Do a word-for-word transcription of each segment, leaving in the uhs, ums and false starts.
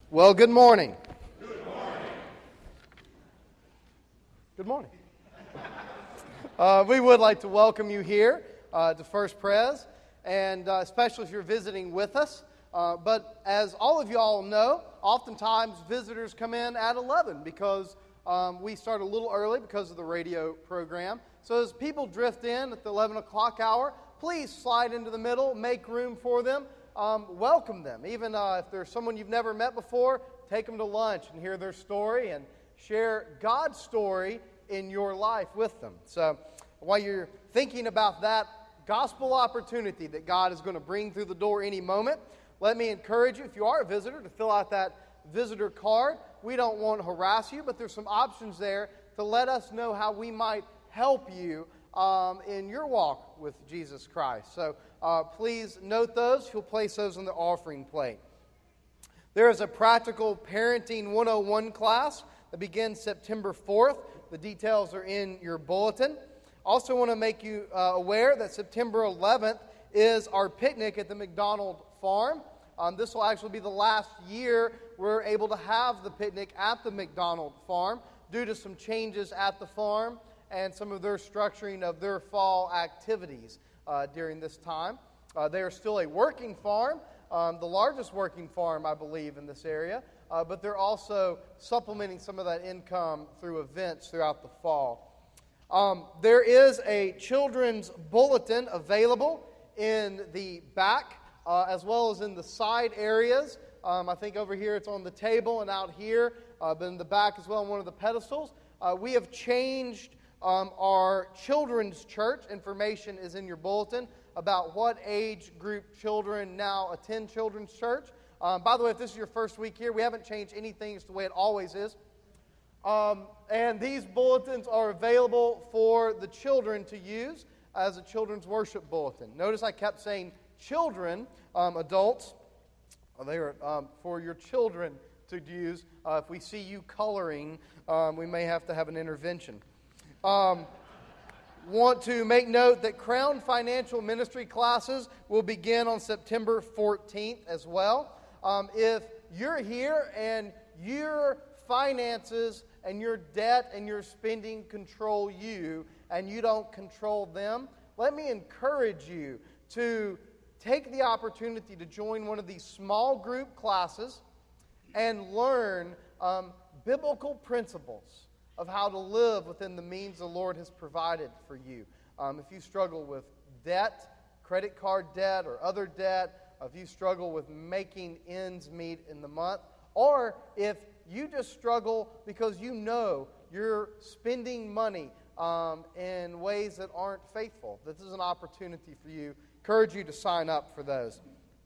Well, good morning. Good morning. Good morning. uh, we would like to welcome you here uh, to First Pres, and uh, especially if you're visiting with us. Uh, but as all of you all know, oftentimes visitors come in at eleven because um, we start a little early because of the radio program. So as people drift in at the eleven o'clock hour, please slide into the middle, make room for them. Um, welcome them. Even uh, if there's someone you've never met before, take them to lunch and hear their story and share God's story in your life with them. So while you're thinking about that gospel opportunity that God is going to bring through the door any moment, let me encourage you, if you are a visitor, to fill out that visitor card. We don't want to harass you, but there's some options there to let us know how we might help you um, in your walk with Jesus Christ. So uh, please note those. You'll place those on the offering plate. There is a practical parenting one oh one class that begins September fourth. The details are in your bulletin. Also want to make you uh, aware that September eleventh is our picnic at the McDonald Farm. Um, this will actually be the last year we're able to have the picnic at the McDonald Farm due to some changes at the farm and some of their structuring of their fall activities uh, during this time. Uh, they are still a working farm, um, the largest working farm, I believe, in this area, uh, but they're also supplementing some of that income through events throughout the fall. Um, there is a children's bulletin available in the back uh, as well as in the side areas. Um, I think over here it's on the table and out here, uh, but in the back as well on one of the pedestals. Uh, we have changed Um, our children's church. Information is in your bulletin about what age group children now attend children's church. Um, by the way, if this is your first week here, we haven't changed anything. It's the way it always is. Um, and these bulletins are available for the children to use as a children's worship bulletin. Notice I kept saying children, um, adults. They are um, for your children to use. Uh, if we see you coloring, um, we may have to have an intervention. Um, want to make note that Crown Financial Ministry classes will begin on September fourteenth as well. Um, if you're here and your finances and your debt and your spending control you and you don't control them, let me encourage you to take the opportunity to join one of these small group classes and learn um, biblical principles of how to live within the means the Lord has provided for you. Um, if you struggle with debt, credit card debt, or other debt, if you struggle with making ends meet in the month, or if you just struggle because you know you're spending money um, in ways that aren't faithful, this is an opportunity for you. Encourage you to sign up for those.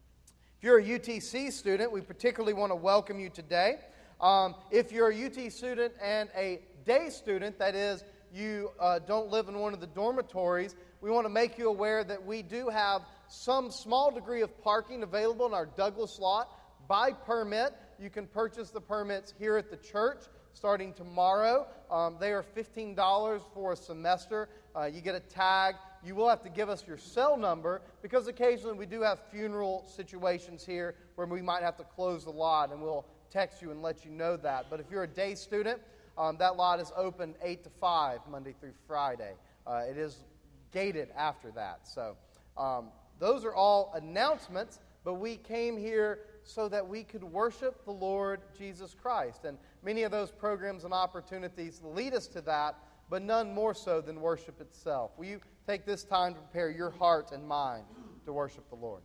If you're a U T C student, we particularly want to welcome you today. Um, if you're a U T student and a day student, that is, you uh, don't live in one of the dormitories, we want to make you aware that we do have some small degree of parking available in our Douglas lot by permit. You can purchase the permits here at the church starting tomorrow. Um, they are fifteen dollars for a semester. Uh, you get a tag. You will have to give us your cell number because occasionally we do have funeral situations here where we might have to close the lot, and we'll text you and let you know that. But if you're a day student, Um, that lot is open eight to five, Monday through Friday. Uh, it is gated after that. So um, those are all announcements, but we came here so that we could worship the Lord Jesus Christ. And many of those programs and opportunities lead us to that, but none more so than worship itself. Will you take this time to prepare your heart and mind to worship the Lord?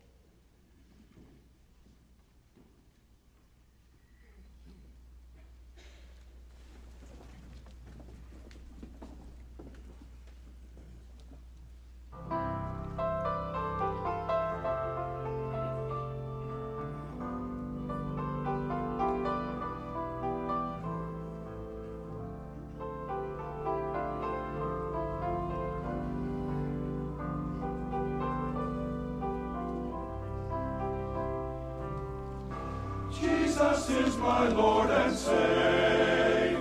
Jesus is my Lord and Savior.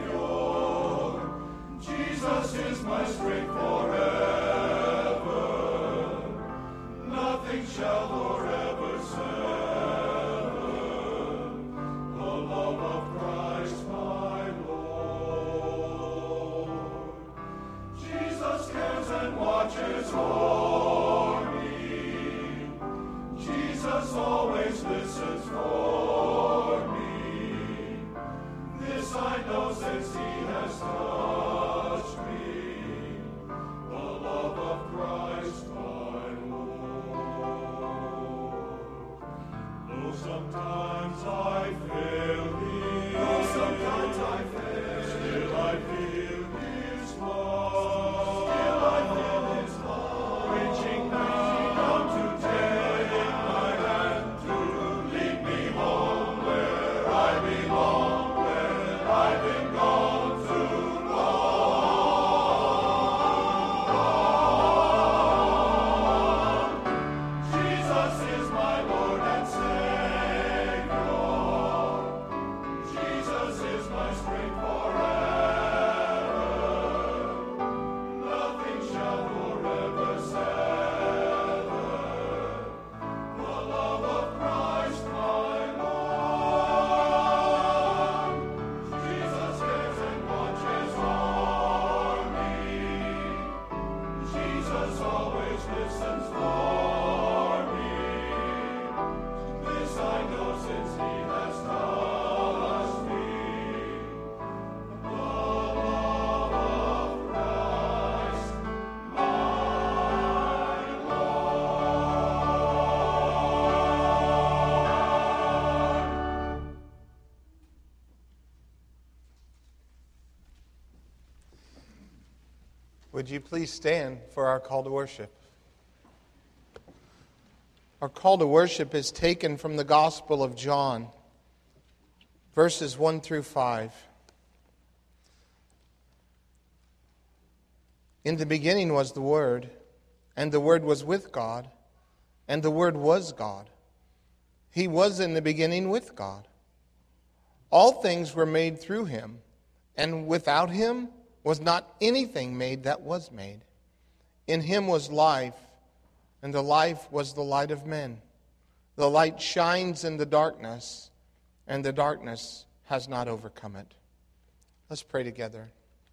Jesus is my strength forever. Nothing shall forever sever the love Would you please stand for our call to worship? Our call to worship is taken from the Gospel of John, verses one through five. In the beginning was the Word, and the Word was with God, and the Word was God. He was in the beginning with God. All things were made through him, and without him was not anything made that was made. In him was life, and the life was the light of men. The light shines in the darkness, and the darkness has not overcome it. Let's pray together.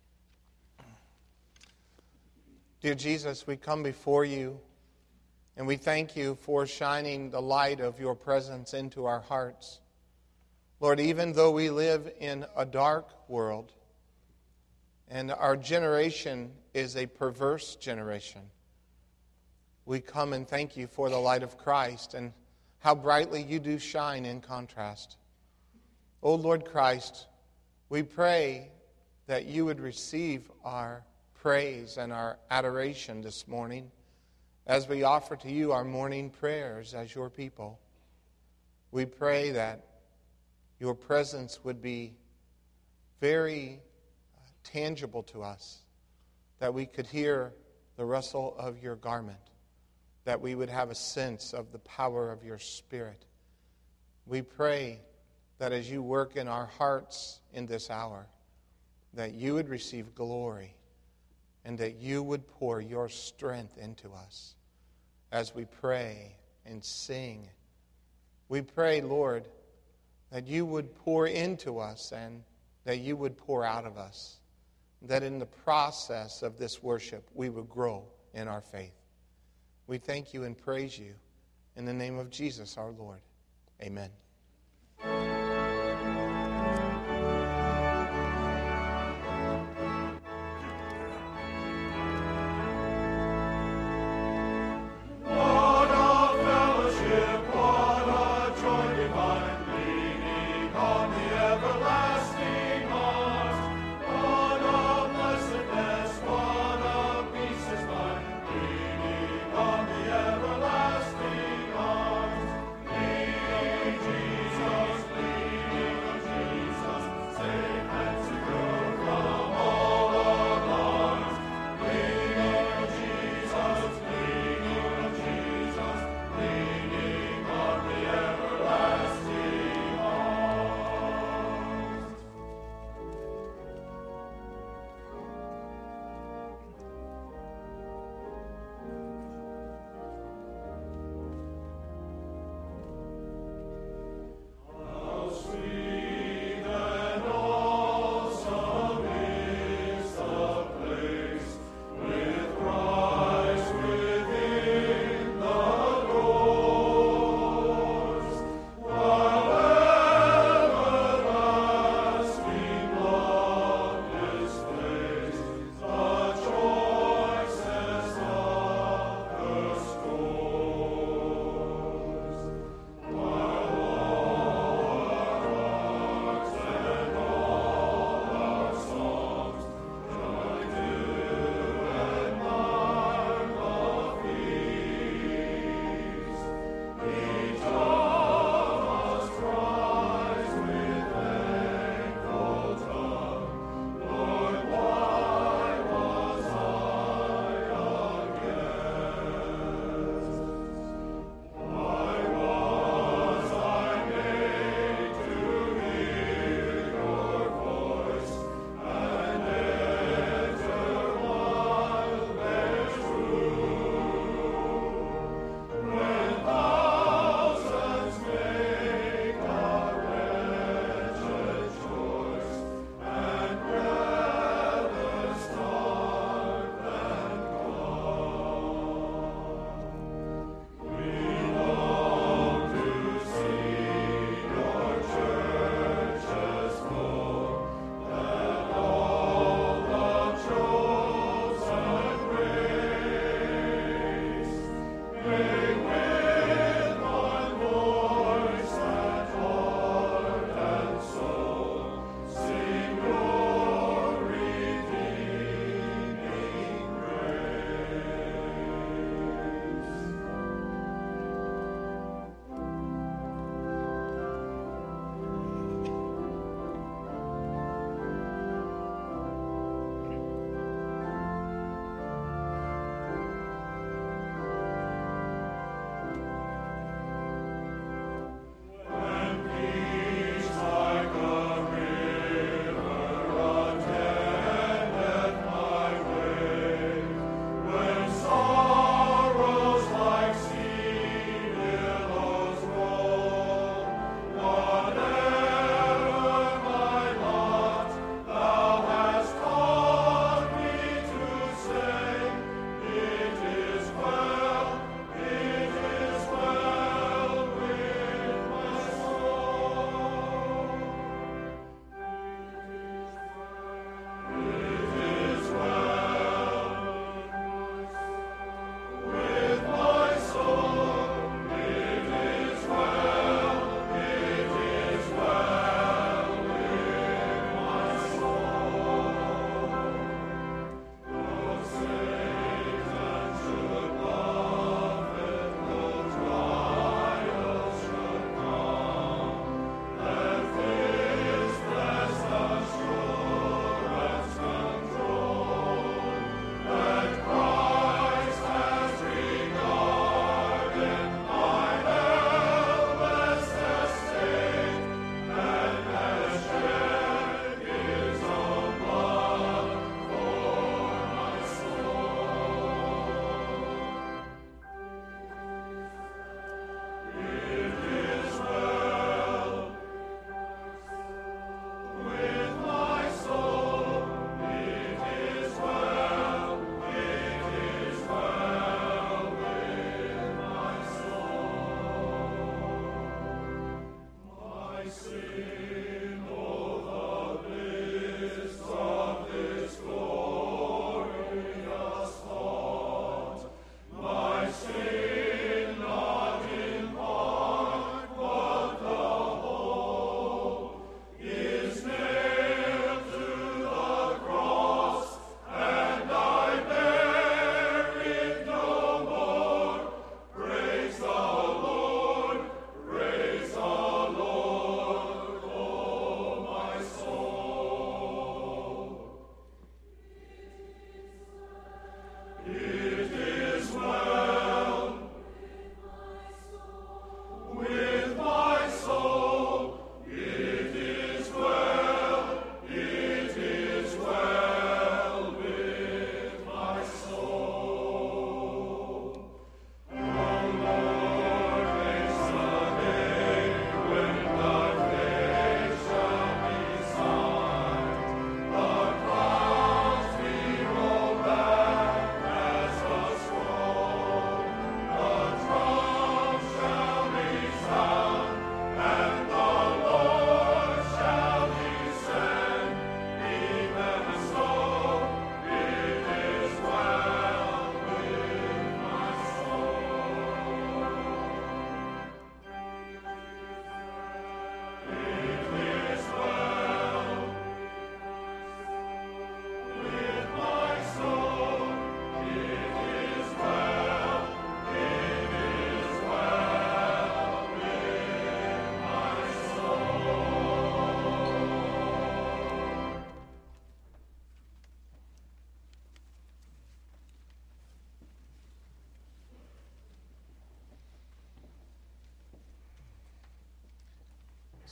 Dear Jesus, we come before you, and we thank you for shining the light of your presence into our hearts. Lord, even though we live in a dark world, and our generation is a perverse generation, we come and thank you for the light of Christ and how brightly you do shine in contrast. O Lord Christ, we pray that you would receive our praise and our adoration this morning as we offer to you our morning prayers as your people. We pray that your presence would be very tangible to us, that we could hear the rustle of your garment, that we would have a sense of the power of your Spirit. We pray that as you work in our hearts in this hour, that you would receive glory and that you would pour your strength into us as we pray and sing. We pray, Lord, that you would pour into us and that you would pour out of us, that in the process of this worship we would grow in our faith. We thank you and praise you in the name of Jesus our Lord. Amen. Everlasting arms, lead, Jesus, lead.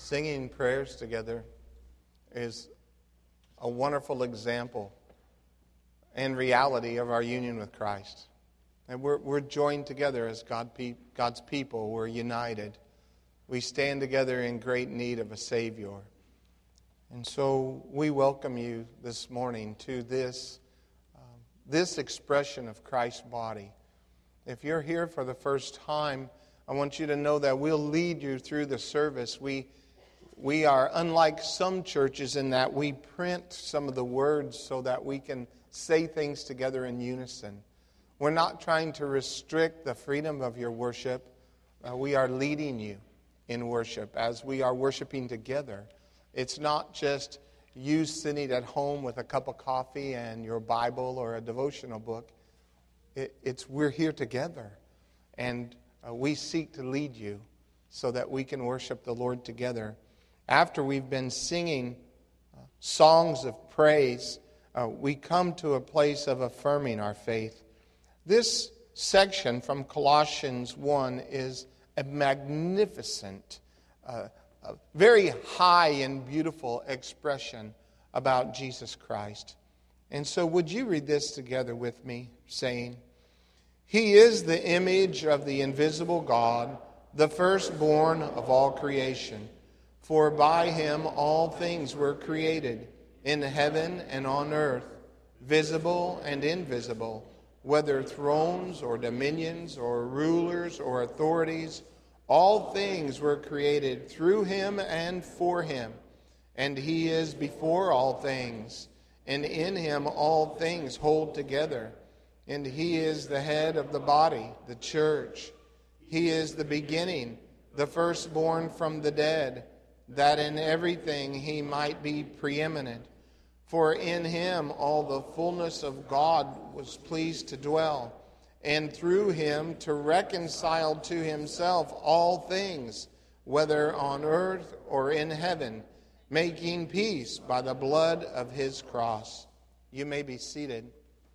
Singing prayers together is a wonderful example and reality of our union with Christ. And we're, we're joined together as God pe- God's people. We're united. We stand together in great need of a Savior. And so we welcome you this morning to this, um, this expression of Christ's body. If you're here for the first time, I want you to know that we'll lead you through the service. We, we are unlike some churches in that we print some of the words so that we can say things together in unison. We're not trying to restrict the freedom of your worship. Uh, we are leading you in worship as we are worshiping together. It's not just you sitting at home with a cup of coffee and your Bible or a devotional book. It, it's we're here together, and uh, we seek to lead you so that we can worship the Lord together. After we've been singing uh, songs of praise, uh, we come to a place of affirming our faith. This section from Colossians one is a magnificent uh, a very high and beautiful expression about Jesus Christ. And so would you read this together with me, saying, He is the image of the invisible God, the firstborn of all creation. For by him all things were created, in heaven and on earth, visible and invisible, whether thrones or dominions or rulers or authorities. All things were created through him and for him, and he is before all things, and in him all things hold together. And he is the head of the body, the church. He is the beginning, the firstborn from the dead, that in everything he might be preeminent. For in him all the fullness of God was pleased to dwell, and through him to reconcile to himself all things, whether on earth or in heaven, making peace by the blood of his cross. You may be seated.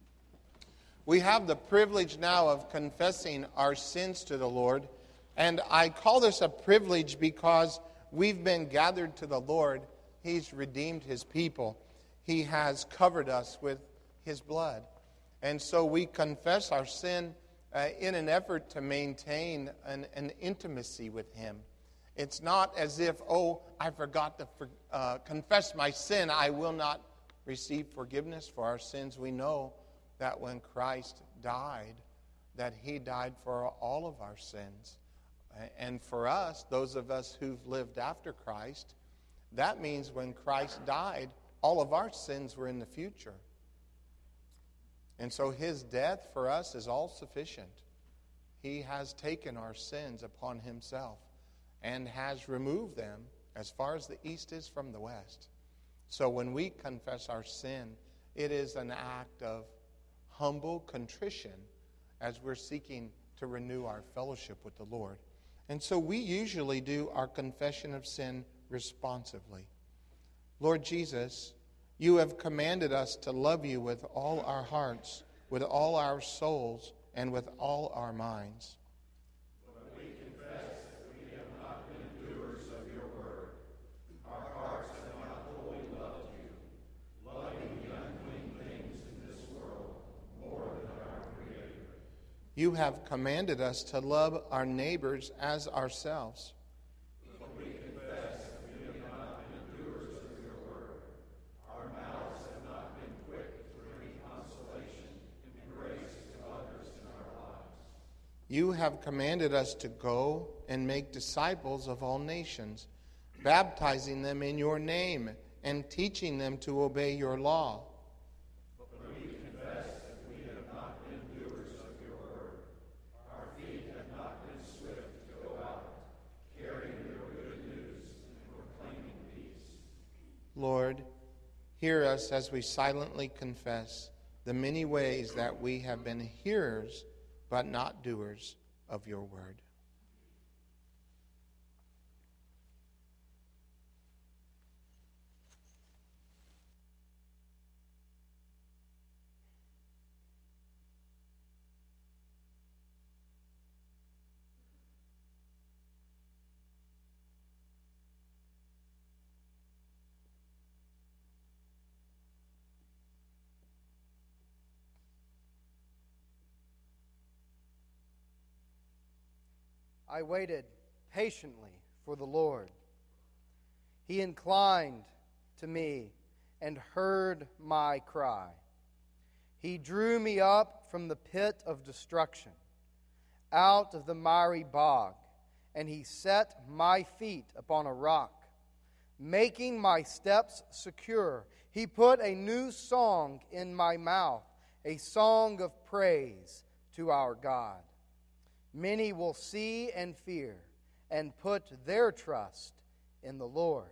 We have the privilege now of confessing our sins to the Lord, and I call this a privilege because we've been gathered to the Lord. He's redeemed his people. He has covered us with his blood. And so we confess our sin uh, in an effort to maintain an, an intimacy with him. It's not as if, oh, I forgot to for, uh, confess my sin. I will not receive forgiveness for our sins. We know that when Christ died, that he died for all of our sins. And for us, those of us who've lived after Christ, that means when Christ died, all of our sins were in the future. And so his death for us is all sufficient. He has taken our sins upon himself and has removed them as far as the east is from the west. So when we confess our sin, it is an act of humble contrition as we're seeking to renew our fellowship with the Lord. And so we usually do our confession of sin responsively. Lord Jesus, you have commanded us to love you with all our hearts, with all our souls, and with all our minds. But we confess that we have not been doers of your word. Our hearts have not wholly loved you, loving the unclean things in this world more than our Creator. You have commanded us to love our neighbors as ourselves. You have commanded us to go and make disciples of all nations, baptizing them in your name and teaching them to obey your law. But we confess that we have not been doers of your word. Our feet have not been swift to go out, carrying your good news and proclaiming peace. Lord, hear us as we silently confess the many ways that we have been hearers but not doers of your word. I waited patiently for the Lord. He inclined to me and heard my cry. He drew me up from the pit of destruction, out of the miry bog, and He set my feet upon a rock, making my steps secure. He put a new song in my mouth, a song of praise to our God. Many will see and fear and put their trust in the Lord.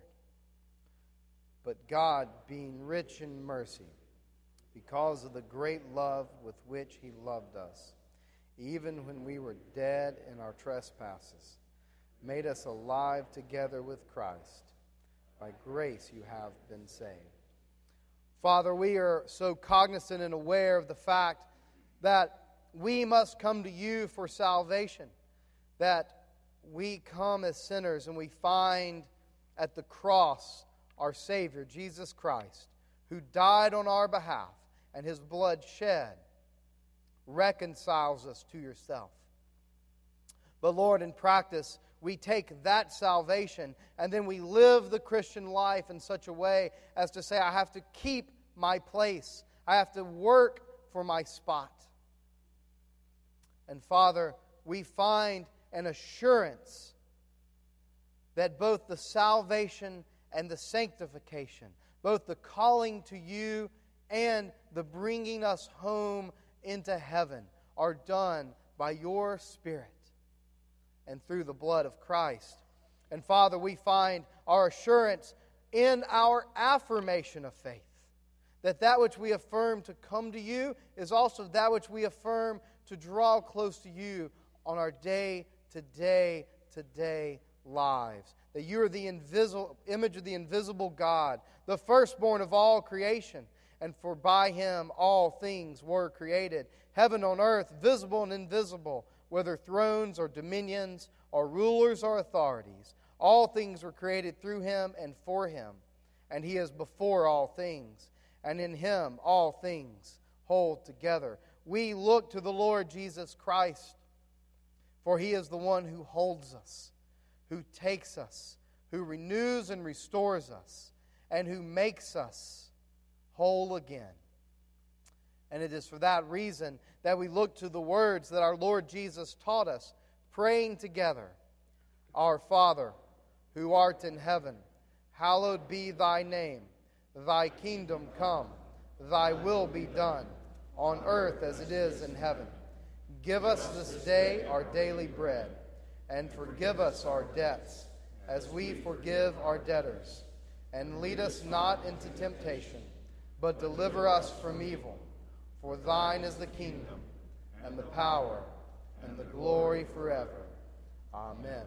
But God, being rich in mercy, because of the great love with which He loved us, even when we were dead in our trespasses, made us alive together with Christ. By grace you have been saved. Father, we are so cognizant and aware of the fact that we must come to You for salvation, that we come as sinners and we find at the cross our Savior, Jesus Christ, who died on our behalf, and His blood shed reconciles us to Yourself. But Lord, in practice, we take that salvation and then we live the Christian life in such a way as to say, I have to keep my place. I have to work for my spot. And Father, we find an assurance that both the salvation and the sanctification, both the calling to You and the bringing us home into heaven, are done by Your Spirit and through the blood of Christ. And Father, we find our assurance in our affirmation of faith, that that which we affirm to come to You is also that which we affirm to draw close to You on our day-to-day, today lives. That You are the invisible image of the invisible God, the firstborn of all creation. And for by Him all things were created, heaven on earth, visible and invisible, whether thrones or dominions or rulers or authorities. All things were created through Him and for Him. And He is before all things. And in Him all things hold together. We look to the Lord Jesus Christ, for He is the one who holds us, who takes us, who renews and restores us, and who makes us whole again. And it is for that reason that we look to the words that our Lord Jesus taught us, praying together, Our Father, who art in heaven, hallowed be Thy name. Thy kingdom come, Thy will be done, on earth as it is in heaven. Give us this day our daily bread, and forgive us our debts, as we forgive our debtors. And lead us not into temptation, but deliver us from evil. For Thine is the kingdom, and the power, and the glory forever. Amen.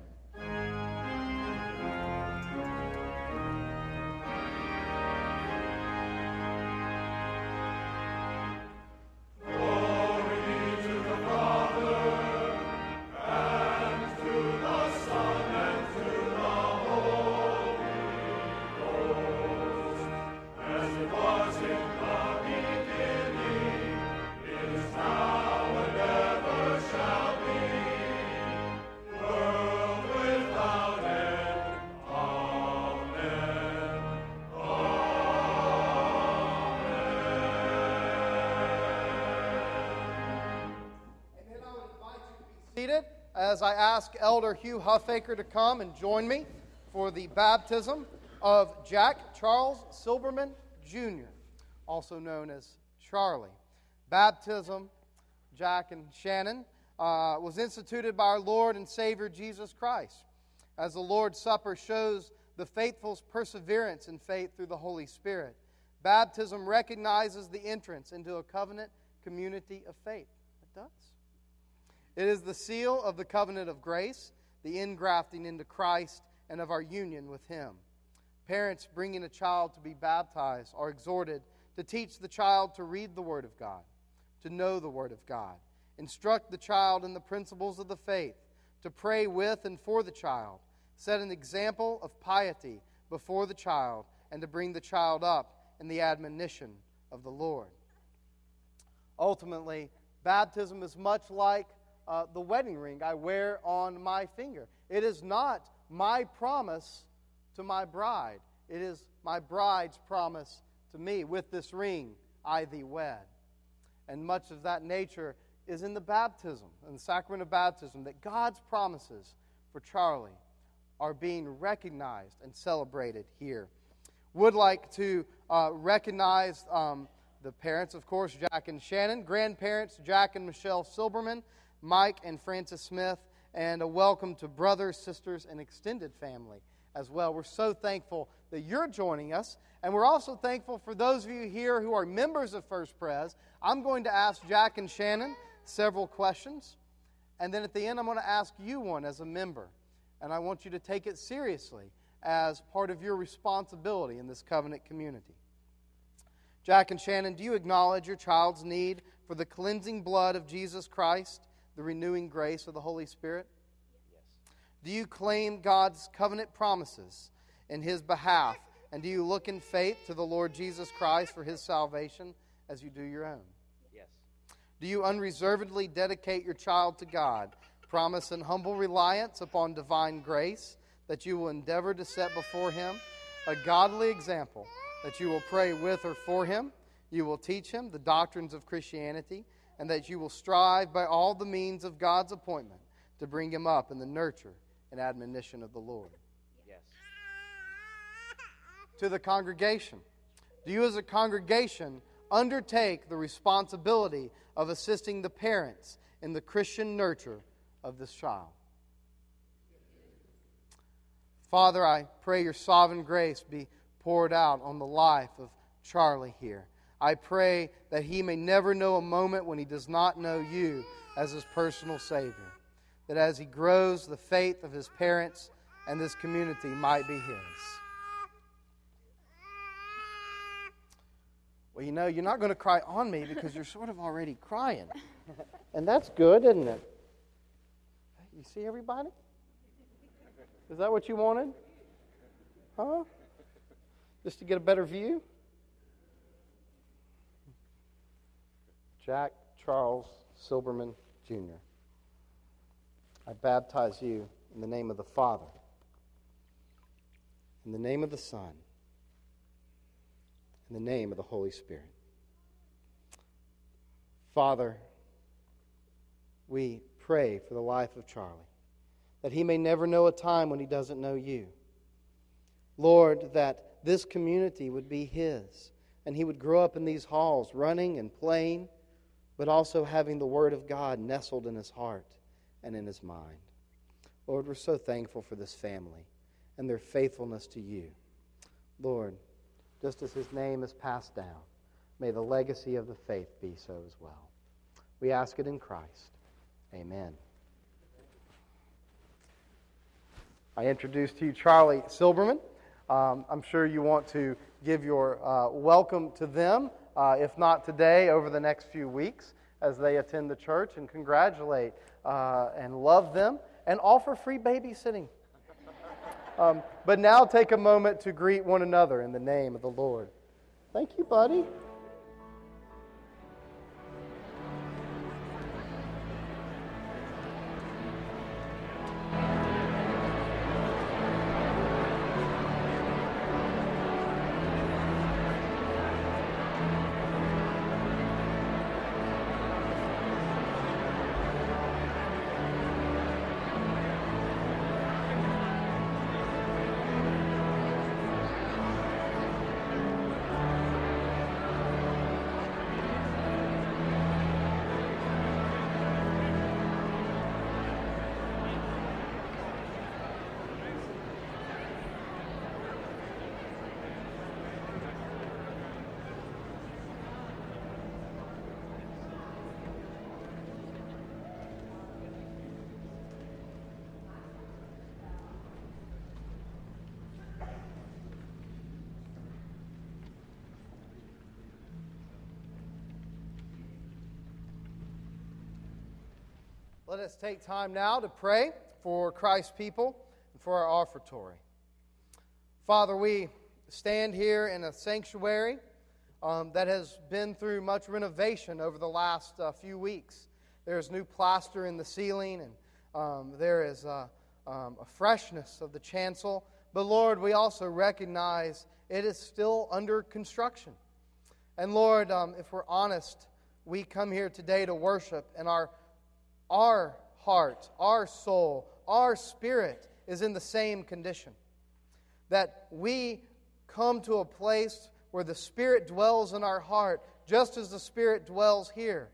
As I ask Elder Hugh Huffaker to come and join me for the baptism of Jack Charles Silberman, Junior, also known as Charlie. Baptism, Jack and Shannon, uh, was instituted by our Lord and Savior Jesus Christ, as the Lord's Supper shows the faithful's perseverance in faith through the Holy Spirit. Baptism recognizes the entrance into a covenant community of faith. It does. It is the seal of the covenant of grace, the ingrafting into Christ, and of our union with Him. Parents bringing a child to be baptized are exhorted to teach the child to read the Word of God, to know the Word of God, instruct the child in the principles of the faith, to pray with and for the child, set an example of piety before the child, and to bring the child up in the admonition of the Lord. Ultimately, baptism is much like uh, the wedding ring I wear on my finger. It is not my promise to my bride. It is my bride's promise to me. With this ring I thee wed. And much of that nature is in the baptism, in the sacrament of baptism, that God's promises for Charlie are being recognized and celebrated here. Would like to uh, recognize um, the parents, of course, Jack and Shannon, grandparents, Jack and Michelle Silberman, Mike and Francis Smith, and a welcome to brothers, sisters, and extended family as well. We're so thankful that you're joining us, and we're also thankful for those of you here who are members of First Pres. I'm going to ask Jack and Shannon several questions, and then at the end I'm going to ask you one as a member, and I want you to take it seriously as part of your responsibility in this covenant community. Jack and Shannon, do you acknowledge your child's need for the cleansing blood of Jesus Christ, the renewing grace of the Holy Spirit? Yes. Do you claim God's covenant promises in His behalf, and do you look in faith to the Lord Jesus Christ for His salvation as you do your own? Yes. Do you unreservedly dedicate your child to God, promise in humble reliance upon divine grace that you will endeavor to set before Him a godly example, that you will pray with or for Him, you will teach Him the doctrines of Christianity, and that you will strive by all the means of God's appointment to bring him up in the nurture and admonition of the Lord? Yes. To the congregation, do you as a congregation undertake the responsibility of assisting the parents in the Christian nurture of this child? Father, I pray your sovereign grace be poured out on the life of Charlie here. I pray that he may never know a moment when he does not know you as his personal Savior. That as he grows, the faith of his parents and this community might be his. Well, you know, you're not going to cry on me because you're sort of already crying. And that's good, isn't it? You see everybody? Is that what you wanted? Huh? Just to get a better view? Jack Charles Silberman, Junior I baptize you in the name of the Father, in the name of the Son, in the name of the Holy Spirit. Father, we pray for the life of Charlie, that he may never know a time when he doesn't know you. Lord, that this community would be his, and he would grow up in these halls, running and playing, but also having the Word of God nestled in his heart and in his mind. Lord, we're so thankful for this family and their faithfulness to you. Lord, just as his name is passed down, may the legacy of the faith be so as well. We ask it in Christ. Amen. I introduce to you Charlie Silberman. Um, I'm sure you want to give your uh, welcome to them, uh, if not today, over the next few weeks as they attend the church, and congratulate uh, and love them and offer free babysitting. Um, but now take a moment to greet one another in the name of the Lord. Thank you, buddy. Let us take time now to pray for Christ's people and for our offertory. Father, we stand here in a sanctuary um, that has been through much renovation over the last uh, few weeks. There's new plaster in the ceiling, and um, there is a, um, a freshness of the chancel. But Lord, we also recognize it is still under construction. And Lord, um, if we're honest, we come here today to worship, and our, our heart, our soul, our spirit is in the same condition. That we come to a place where the Spirit dwells in our heart, just as the Spirit dwells here.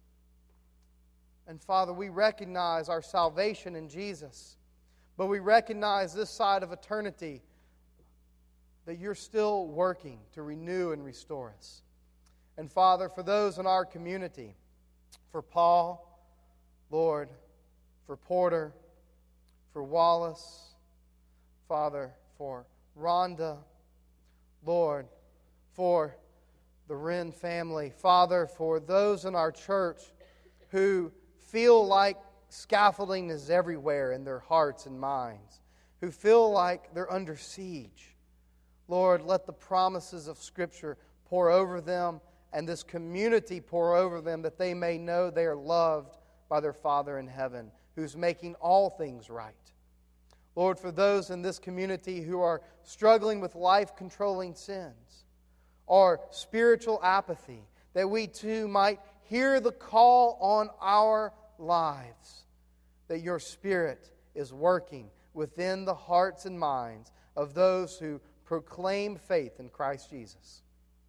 And Father, we recognize our salvation in Jesus, but we recognize this side of eternity that You're still working to renew and restore us. And Father, for those in our community, for Paul, Lord, for Porter, for Wallace, Father, for Rhonda, Lord, for the Wren family, Father, for those in our church who feel like scaffolding is everywhere in their hearts and minds, who feel like they're under siege. Lord, let the promises of Scripture pour over them, and this community pour over them, that they may know they are loved by their Father in heaven, who's making all things right. Lord, for those in this community who are struggling with life-controlling sins or spiritual apathy, that we too might hear the call on our lives, that Your Spirit is working within the hearts and minds of those who proclaim faith in Christ Jesus.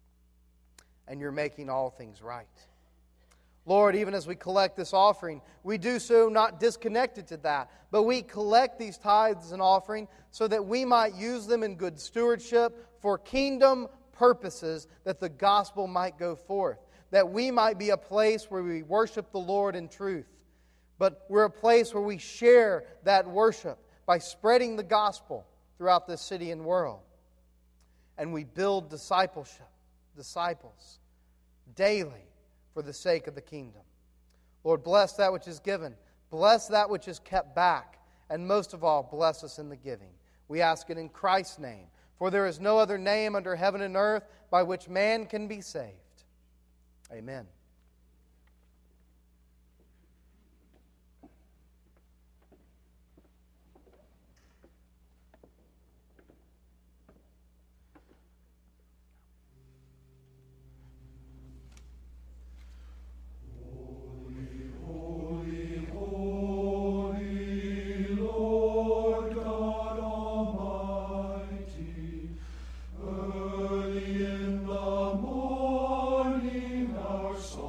And You're making all things right. Lord, even as we collect this offering, we do so not disconnected to that, but we collect these tithes and offering so that we might use them in good stewardship for kingdom purposes, that the gospel might go forth, that we might be a place where we worship the Lord in truth. But we're a place where we share that worship by spreading the gospel throughout this city and world. And we build discipleship, disciples, daily, for the sake of the kingdom. Lord, bless that which is given. Bless that which is kept back. And most of all, bless us in the giving. We ask it in Christ's name. For there is no other name under heaven and earth by which man can be saved. Amen. Soul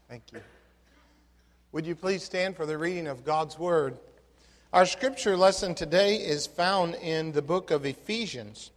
Thank you. Would you please stand for the reading of God's Word? Our scripture lesson today is found in the book of Ephesians.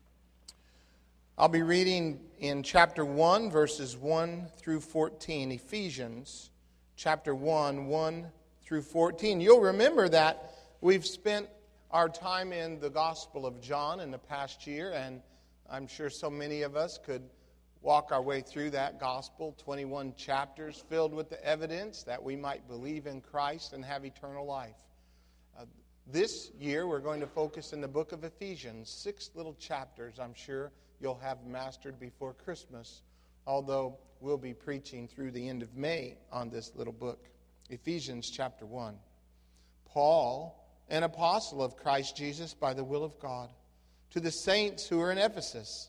I'll be reading in chapter one, verses one through fourteen. Ephesians chapter one, one through fourteen. You'll remember that we've spent our time in the Gospel of John in the past year, and I'm sure so many of us could walk our way through that gospel, twenty-one chapters filled with the evidence that we might believe in Christ and have eternal life. Uh, this year we're going to focus in the book of Ephesians, six little chapters I'm sure you'll have mastered before Christmas, although we'll be preaching through the end of May on this little book. Ephesians chapter one. Paul, an apostle of Christ Jesus by the will of God, to the saints who are in Ephesus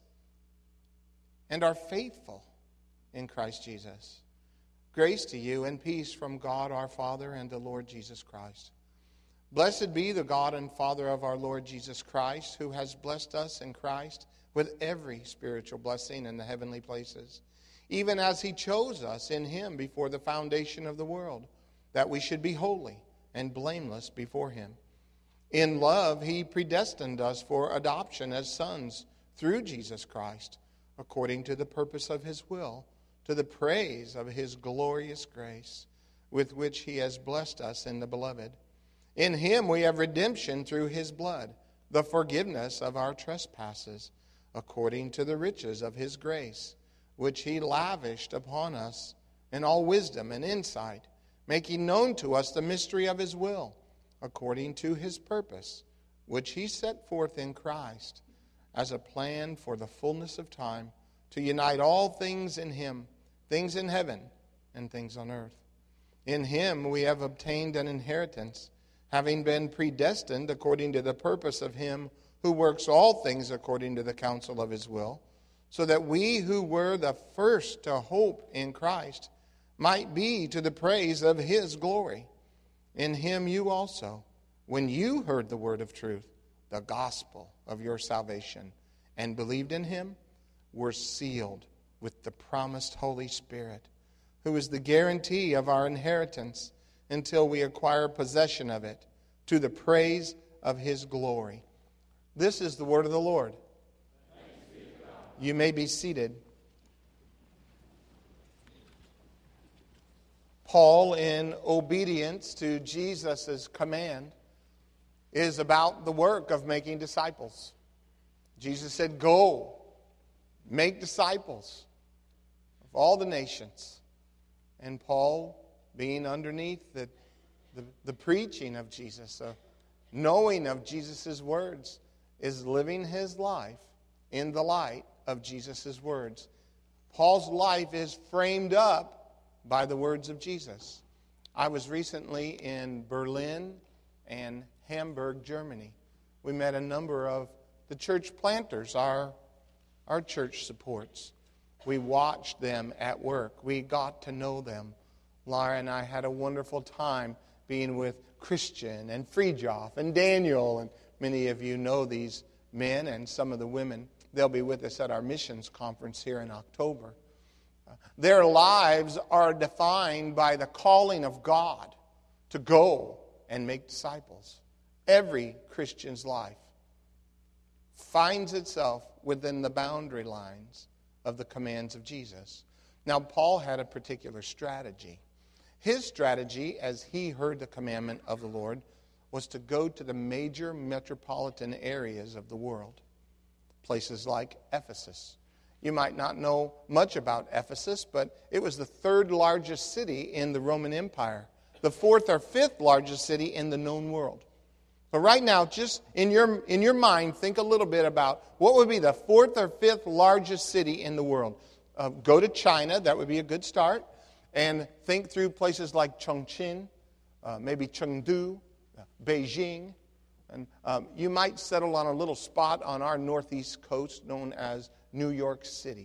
and are faithful in Christ Jesus. Grace to you and peace from God our Father and the Lord Jesus Christ. Blessed be the God and Father of our Lord Jesus Christ, who has blessed us in Christ with every spiritual blessing in the heavenly places, even as he chose us in him before the foundation of the world, that we should be holy and blameless before him. In love, he predestined us for adoption as sons through Jesus Christ, according to the purpose of his will, to the praise of his glorious grace, with which he has blessed us in the Beloved. In him we have redemption through his blood, the forgiveness of our trespasses, according to the riches of his grace, which he lavished upon us in all wisdom and insight, making known to us the mystery of his will, according to his purpose, which he set forth in Christ, as a plan for the fullness of time, to unite all things in him, things in heaven and things on earth. In him we have obtained an inheritance, having been predestined according to the purpose of him who works all things according to the counsel of his will, so that we who were the first to hope in Christ might be to the praise of his glory. In him you also, when you heard the word of truth, the gospel of your salvation, and believed in him, were sealed with the promised Holy Spirit, who is the guarantee of our inheritance until we acquire possession of it, to the praise of his glory. This is the word of the Lord. You may be seated. Paul, in obedience to Jesus' command, is about the work of making disciples. Jesus said, "Go, make disciples of all the nations." And Paul, being underneath the, the, the preaching of Jesus, uh, knowing of Jesus' words, is living his life in the light of Jesus' words. Paul's life is framed up by the words of Jesus. I was recently in Berlin and Hamburg, Germany. We met a number of the church planters our, our church supports. We watched them at work. We got to know them. Laura and I had a wonderful time being with Christian and Friedjof and Daniel, and many of you know these men and some of the women. They'll be with us at our missions conference here in October. Their lives are defined by the calling of God to go and make disciples. Every Christian's life finds itself within the boundary lines of the commands of Jesus. Now, Paul had a particular strategy. His strategy, as he heard the commandment of the Lord, was to go to the major metropolitan areas of the world, places like Ephesus. You might not know much about Ephesus, but it was the third largest city in the Roman Empire, the fourth or fifth largest city in the known world. But right now, just in your, in your mind, think a little bit about what would be the fourth or fifth largest city in the world. Uh, go to China, that would be a good start, and think through places like Chongqing, uh, maybe Chengdu, uh, Beijing, and um, you might settle on a little spot on our northeast coast known as New York City.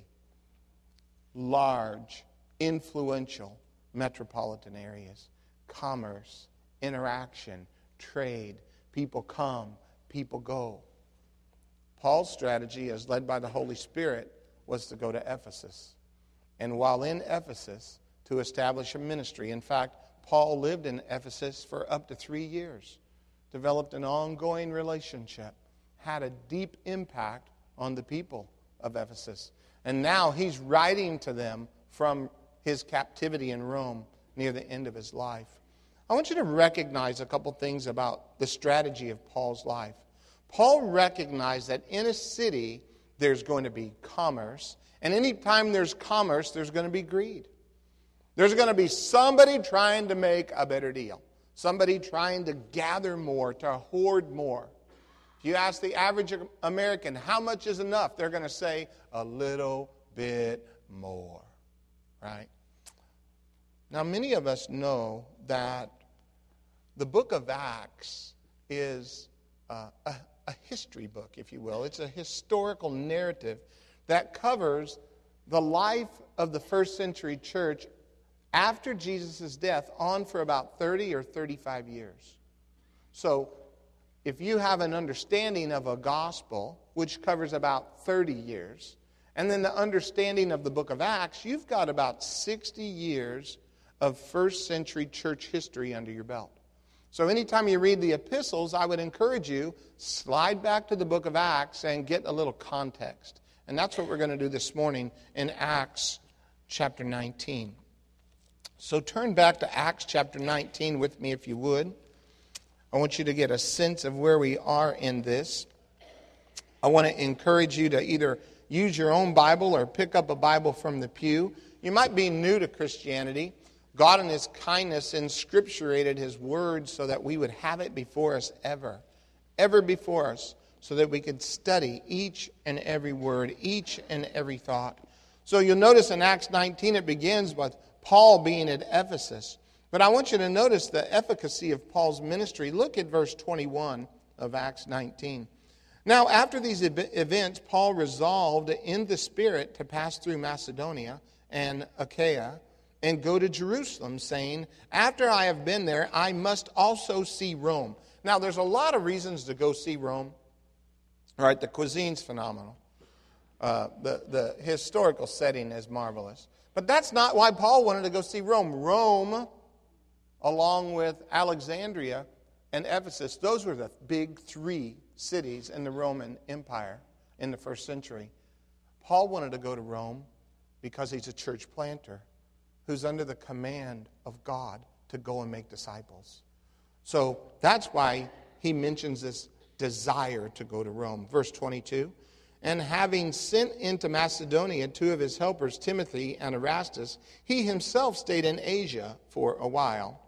Large, influential metropolitan areas. Commerce, interaction, trade. People come, people go. Paul's strategy, as led by the Holy Spirit, was to go to Ephesus. And while in Ephesus, to establish a ministry. In fact, Paul lived in Ephesus for up to three years, developed an ongoing relationship, had a deep impact on the people of Ephesus. And now he's writing to them from his captivity in Rome near the end of his life. I want you to recognize a couple things about the strategy of Paul's life. Paul recognized that in a city there's going to be commerce, and anytime there's commerce, there's going to be greed. There's going to be somebody trying to make a better deal, somebody trying to gather more, to hoard more. If you ask the average American, how much is enough? They're going to say, a little bit more, right? Now, many of us know that the book of Acts is uh, a, a history book, if you will. It's a historical narrative that covers the life of the first century church after Jesus' death on for about thirty or thirty-five years. So, if you have an understanding of a gospel, which covers about thirty years, and then the understanding of the book of Acts, you've got about sixty years of first century church history under your belt. So anytime you read the epistles, I would encourage you, slide back to the book of Acts and get a little context. And that's what we're going to do this morning in Acts chapter nineteen. So turn back to Acts chapter nineteen with me if you would. I want you to get a sense of where we are in this. I want to encourage you to either use your own Bible or pick up a Bible from the pew. You might be new to Christianity. God in His kindness inscripturated His Word so that we would have it before us ever, ever before us, so that we could study each and every word, each and every thought. So you'll notice in Acts nineteen it begins with Paul being at Ephesus. But I want you to notice the efficacy of Paul's ministry. Look at verse twenty-one of Acts nineteen. Now, after these events, Paul resolved in the Spirit to pass through Macedonia and Achaia and go to Jerusalem, saying, after I have been there, I must also see Rome. Now, there's a lot of reasons to go see Rome. All right, the cuisine's phenomenal. Uh, the, the historical setting is marvelous. But that's not why Paul wanted to go see Rome. Rome, along with Alexandria and Ephesus, those were the big three cities in the Roman Empire in the first century. Paul wanted to go to Rome because he's a church planter who's under the command of God to go and make disciples. So that's why he mentions this desire to go to Rome. Verse twenty-two, and having sent into Macedonia two of his helpers, Timothy and Erastus, he himself stayed in Asia for a while.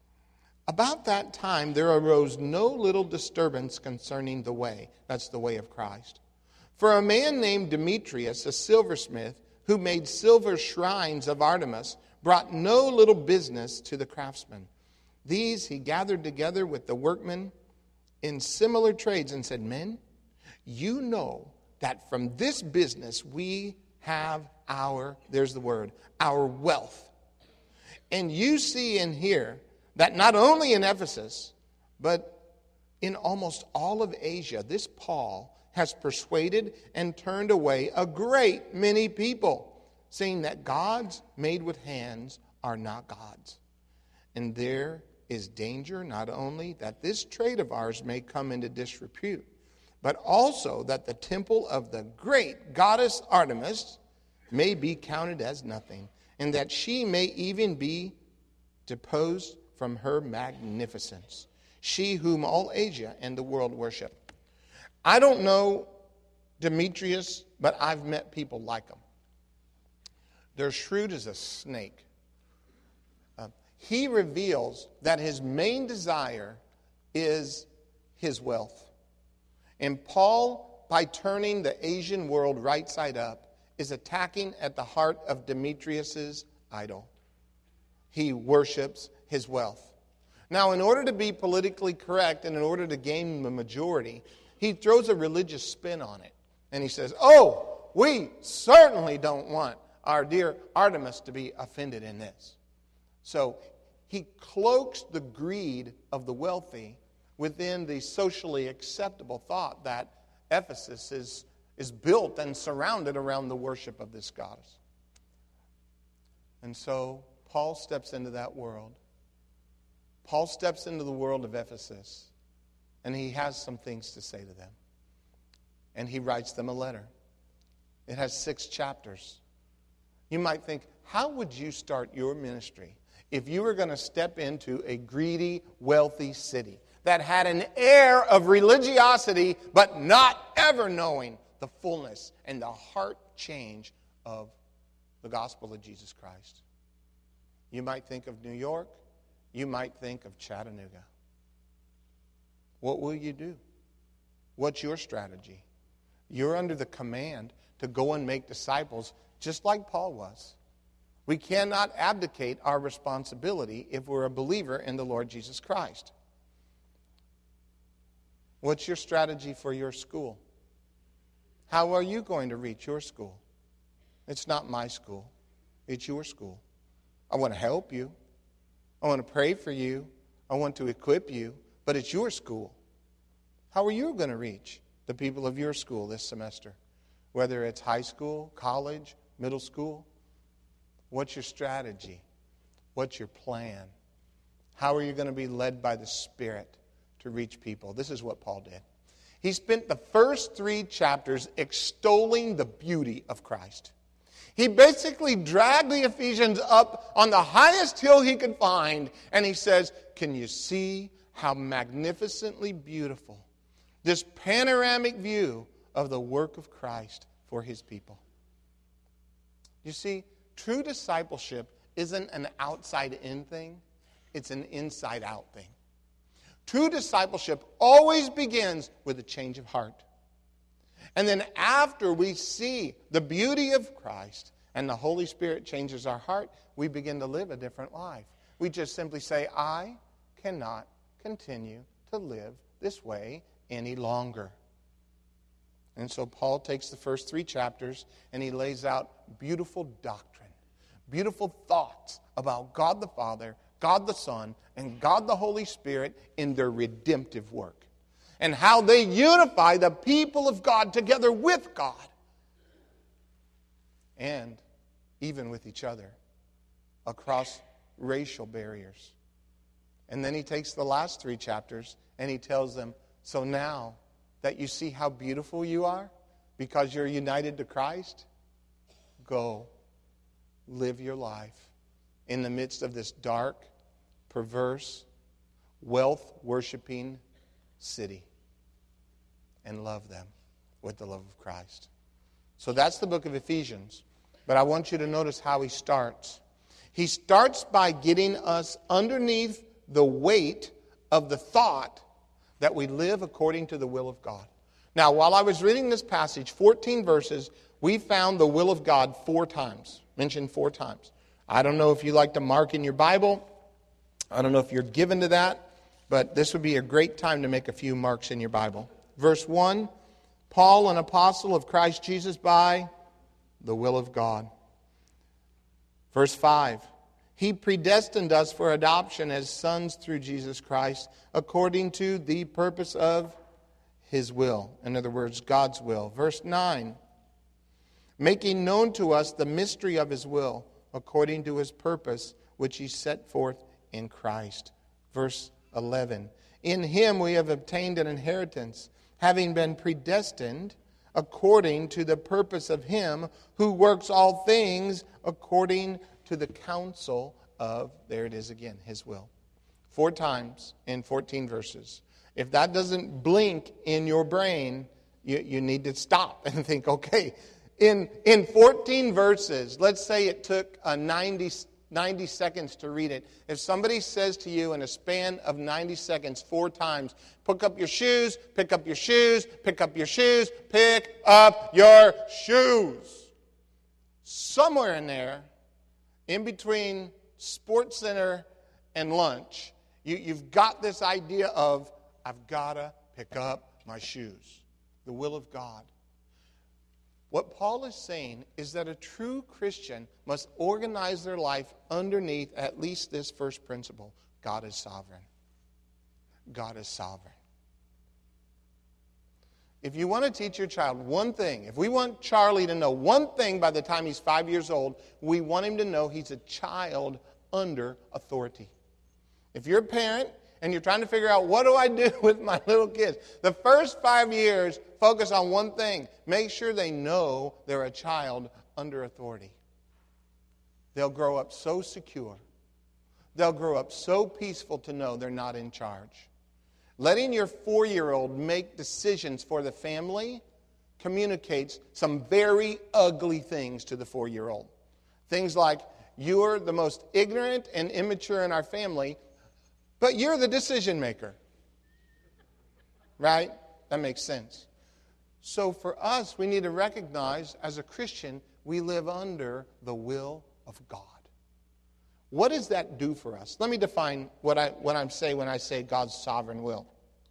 About that time there arose no little disturbance concerning the way. That's the way of Christ. For a man named Demetrius, a silversmith, who made silver shrines of Artemis, brought no little business to the craftsmen. These he gathered together with the workmen in similar trades and said, men, you know that from this business we have our, there's the word, our wealth. And you see and hear that not only in Ephesus, but in almost all of Asia, this Paul has persuaded and turned away a great many people, saying that gods made with hands are not gods. And there is danger not only that this trade of ours may come into disrepute, but also that the temple of the great goddess Artemis may be counted as nothing, and that she may even be deposed from her magnificence, she whom all Asia and the world worship. I don't know Demetrius, but I've met people like him. They're shrewd as a snake. Uh, he reveals that his main desire is his wealth. And Paul, by turning the Asian world right side up, is attacking at the heart of Demetrius's idol. He worships his wealth. Now, in order to be politically correct and in order to gain the majority, he throws a religious spin on it. And he says, oh, we certainly don't want our dear Artemis to be offended in this. So he cloaks the greed of the wealthy within the socially acceptable thought that Ephesus is, is built and surrounded around the worship of this goddess. And so Paul steps into that world. Paul steps into the world of Ephesus, and he has some things to say to them. And he writes them a letter. It has six chapters. You might think, how would you start your ministry if you were going to step into a greedy, wealthy city that had an air of religiosity, but not ever knowing the fullness and the heart change of the gospel of Jesus Christ? You might think of New York. You might think of Chattanooga. What will you do? What's your strategy? You're under the command to go and make disciples, just like Paul was. We cannot abdicate our responsibility if we're a believer in the Lord Jesus Christ. What's your strategy for your school? How are you going to reach your school? It's not my school. It's your school. I want to help you. I want to pray for you. I want to equip you. But it's your school. How are you going to reach the people of your school this semester? Whether it's high school, college, middle school. What's your strategy? What's your plan? How are you going to be led by the Spirit to reach people? This is what Paul did. He spent the first three chapters extolling the beauty of Christ. He basically dragged the Ephesians up on the highest hill he could find, and he says, can you see how magnificently beautiful this panoramic view of the work of Christ for his people? You see, true discipleship isn't an outside-in thing. It's an inside-out thing. True discipleship always begins with a change of heart. And then after we see the beauty of Christ and the Holy Spirit changes our heart, we begin to live a different life. We just simply say, I cannot continue to live this way any longer. And so Paul takes the first three chapters and he lays out beautiful doctrine, beautiful thoughts about God the Father, God the Son, and God the Holy Spirit in their redemptive work. And how they unify the people of God together with God. And even with each other across racial barriers. And then he takes the last three chapters and he tells them, so now that you see how beautiful you are because you're united to Christ, go live your life in the midst of this dark, perverse, wealth-worshiping city and love them with the love of Christ. So that's the book of Ephesians. But I want you to notice how he starts. He starts by getting us underneath the weight of the thought that we live according to the will of God. Now, while I was reading this passage, fourteen verses, we found the will of God four times, mentioned four times. I don't know if you like to mark in your Bible. I don't know if you're given to that, but this would be a great time to make a few marks in your Bible. Verse one, Paul, an apostle of Christ Jesus by the will of God. Verse five, he predestined us for adoption as sons through Jesus Christ, according to the purpose of his will. In other words, God's will. Verse nine, making known to us the mystery of his will, according to his purpose, which he set forth in Christ. Verse eleven, in him we have obtained an inheritance, having been predestined according to the purpose of him who works all things according to the counsel of, there it is again, his will. Four times in fourteen verses. If that doesn't blink in your brain, you, you need to stop and think, okay, in, in fourteen verses, let's say it took a ninety, ninety seconds to read it. If somebody says to you in a span of ninety seconds four times, pick up your shoes, pick up your shoes, pick up your shoes, pick up your shoes. Somewhere in there, in between Sports Center and lunch, you, you've got this idea of, I've got to pick up my shoes. The will of God. What Paul is saying is that a true Christian must organize their life underneath at least this first principle. God is sovereign. God is sovereign. If you want to teach your child one thing, if we want Charlie to know one thing by the time he's five years old, we want him to know he's a child under authority. If you're a parent and you're trying to figure out, what do I do with my little kids? The first five years, focus on one thing. Make sure they know they're a child under authority. They'll grow up so secure. They'll grow up so peaceful to know they're not in charge. Letting your four-year-old make decisions for the family communicates some very ugly things to the four-year-old. Things like, you're the most ignorant and immature in our family, but you're the decision maker. Right? That makes sense. So for us, we need to recognize, as a Christian, we live under the will of God. What does that do for us? Let me define what I what I'm saying when I say God's sovereign will.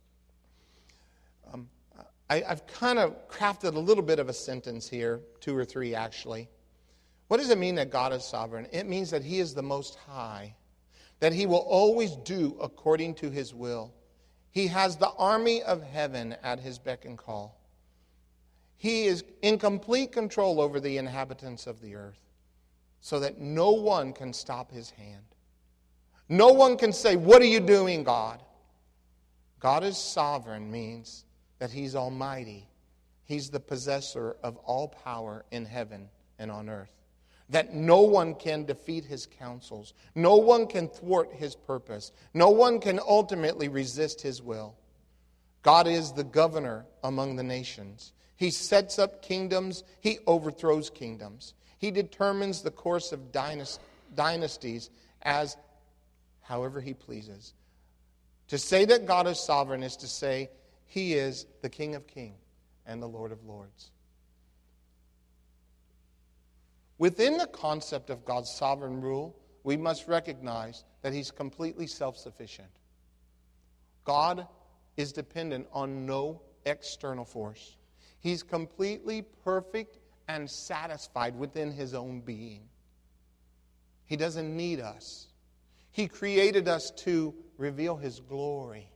Um, I, I've kind of crafted a little bit of a sentence here, two or three actually. What does it mean that God is sovereign? It means that He is the Most High, that He will always do according to His will. He has the army of heaven at His beck and call. He is in complete control over the inhabitants of the earth, so that no one can stop His hand. No one can say, what are you doing, God? God is sovereign means that He's almighty. He's the possessor of all power in heaven and on earth. That no one can defeat His counsels. No one can thwart His purpose. No one can ultimately resist His will. God is the governor among the nations. He sets up kingdoms. He overthrows kingdoms. He determines the course of dynasties as however He pleases. To say that God is sovereign is to say He is the King of kings and the Lord of lords. Within the concept of God's sovereign rule, we must recognize that He's completely self-sufficient. God is dependent on no external force. He's completely perfect and satisfied within His own being. He doesn't need us. He created us to reveal His glory.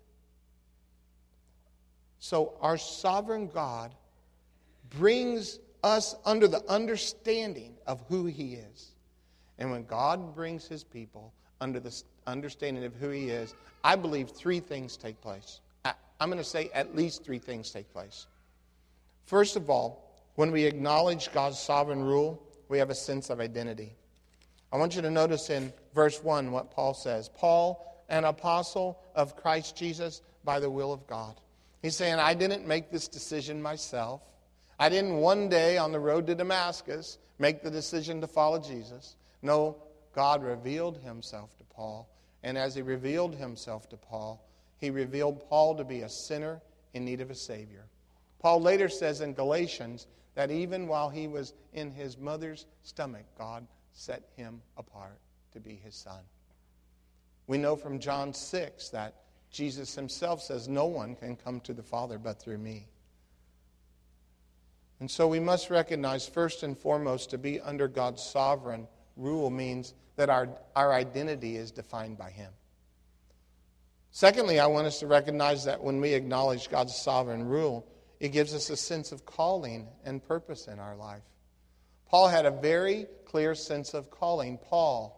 So our sovereign God brings us under the understanding of who He is. And when God brings His people under the understanding of who He is, I believe three things take place. I'm going to say at least three things take place. First of all, when we acknowledge God's sovereign rule, we have a sense of identity. I want you to notice in verse one what Paul says. Paul, an apostle of Christ Jesus by the will of God. He's saying, I didn't make this decision myself. I didn't one day on the road to Damascus make the decision to follow Jesus. No, God revealed Himself to Paul. And as He revealed Himself to Paul, He revealed Paul to be a sinner in need of a Savior. Paul later says in Galatians that even while he was in his mother's stomach, God set him apart to be His Son. We know from John six that Jesus Himself says, no one can come to the Father but through me. And so we must recognize, first and foremost, to be under God's sovereign rule means that our, our identity is defined by Him. Secondly, I want us to recognize that when we acknowledge God's sovereign rule, it gives us a sense of calling and purpose in our life. Paul had a very clear sense of calling. Paul,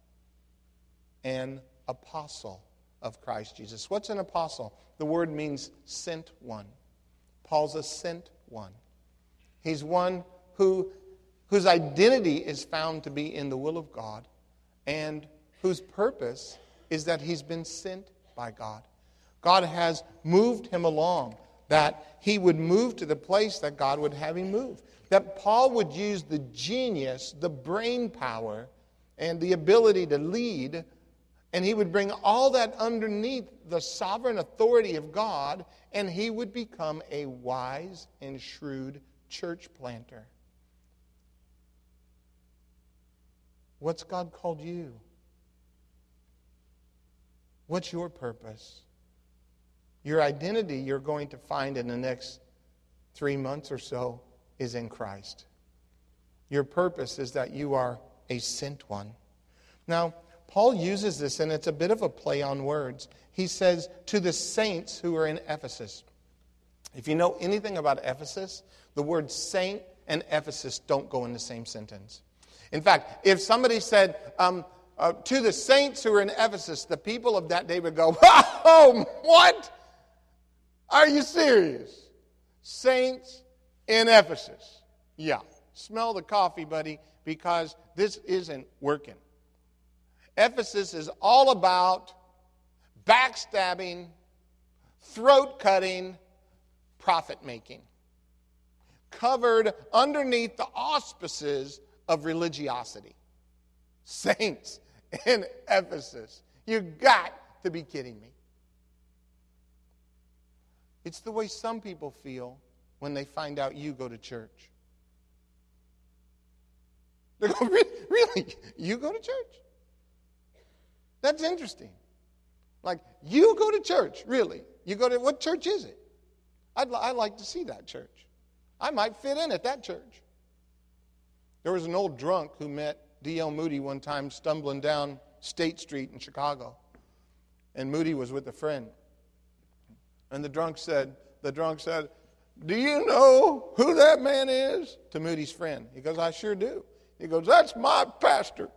an apostle of Christ Jesus. What's an apostle? The word means sent one. Paul's a sent one. He's one who, whose identity is found to be in the will of God and whose purpose is that he's been sent by God. God has moved him along, that he would move to the place that God would have him move. That Paul would use the genius, the brain power, and the ability to lead, and he would bring all that underneath the sovereign authority of God, and he would become a wise and shrewd church planter. What's God called you? What's your purpose? Your identity you're going to find in the next three months or so is in Christ. Your purpose is that you are a sent one. Now, Paul uses this, and it's a bit of a play on words. He says, to the saints who are in Ephesus. If you know anything about Ephesus, the word saint and Ephesus don't go in the same sentence. In fact, if somebody said, um, uh, to the saints who were in Ephesus, the people of that day would go, "Oh, what? Are you serious? Saints in Ephesus." Yeah, smell the coffee, buddy, because this isn't working. Ephesus is all about backstabbing, throat-cutting, profit-making, covered underneath the auspices of religiosity. Saints in Ephesus. You got to be kidding me. It's the way some people feel when they find out you go to church. They go, "Really? You go to church? That's interesting. Like, you go to church, really? You go to, what church is it? I'd, I'd like to see that church. I might fit in at that church." There was an old drunk who met D L Moody one time stumbling down State Street in Chicago. And Moody was with a friend. And the drunk said, the drunk said, "Do you know who that man is?" to Moody's friend. He goes, "I sure do." He goes, "That's my pastor.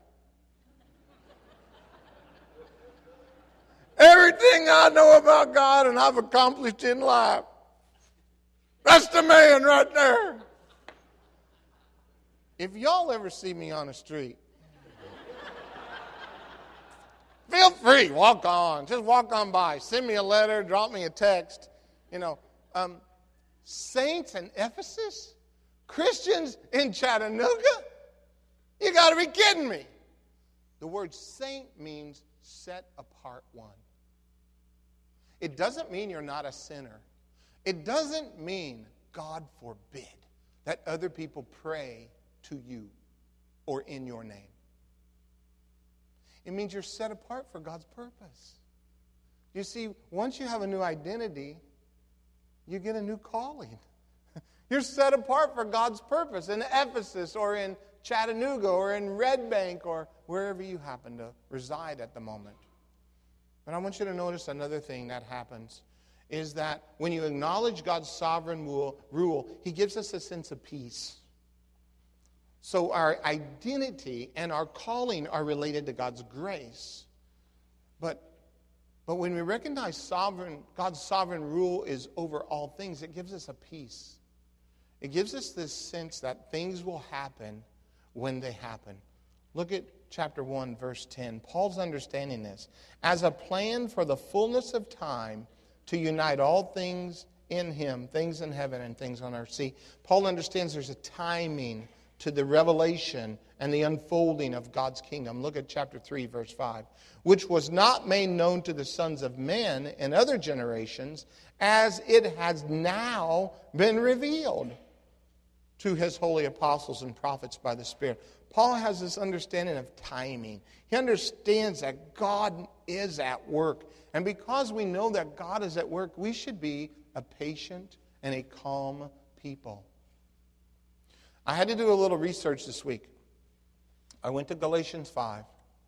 Everything I know about God and I've accomplished in life, that's the man right there." If y'all ever see me on the street, feel free, walk on. Just walk on by. Send me a letter, drop me a text. You know, um, saints in Ephesus? Christians in Chattanooga? You got to be kidding me. The word saint means set apart one. It doesn't mean you're not a sinner. It doesn't mean, God forbid, that other people pray to you or in your name. It means you're set apart for God's purpose. You see, once you have a new identity, you get a new calling. You're set apart for God's purpose in Ephesus or in Chattanooga or in Red Bank or wherever you happen to reside at the moment. But I want you to notice another thing that happens is that when you acknowledge God's sovereign rule, He gives us a sense of peace. So our identity and our calling are related to God's grace. But, but when we recognize sovereign, God's sovereign rule is over all things, it gives us a peace. It gives us this sense that things will happen when they happen. Look at chapter one, verse ten. Paul's understanding this. As a plan for the fullness of time to unite all things in Him, things in heaven and things on earth. See, Paul understands there's a timing to the revelation and the unfolding of God's kingdom. Look at chapter three, verse five. Which was not made known to the sons of men in other generations, as it has now been revealed to His holy apostles and prophets by the Spirit. Paul has this understanding of timing. He understands that God is at work. And because we know that God is at work, we should be a patient and a calm people. I had to do a little research this week. I went to Galatians five.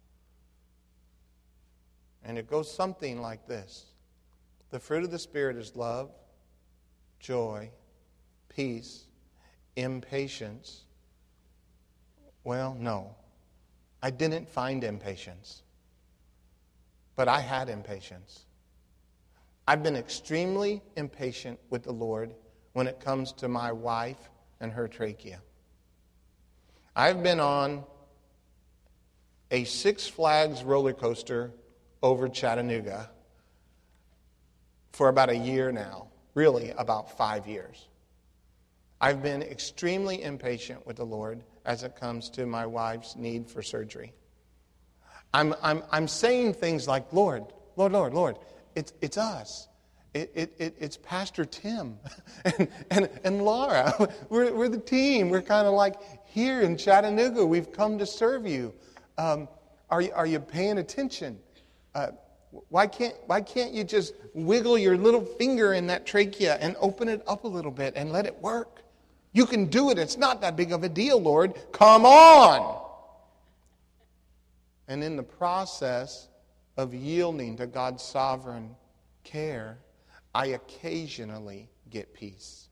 And it goes something like this. The fruit of the Spirit is love, joy, peace, impatience. Well, no. I didn't find impatience. But I had impatience. I've been extremely impatient with the Lord when it comes to my wife and her trachea. I've been on a Six Flags roller coaster over Chattanooga for about a year now. Really, about five years. I've been extremely impatient with the Lord as it comes to my wife's need for surgery. I'm I'm I'm saying things like, Lord, Lord, Lord, Lord, it's it's us. It, it, it, it's Pastor Tim and, and, and Laura. We're, we're the team. We're kind of like, here in Chattanooga, we've come to serve you. Um, are you, are you paying attention? Uh, why can't why can't you just wiggle your little finger in that trachea and open it up a little bit and let it work? You can do it. It's not that big of a deal, Lord. Come on. And in the process of yielding to God's sovereign care, I occasionally get peace.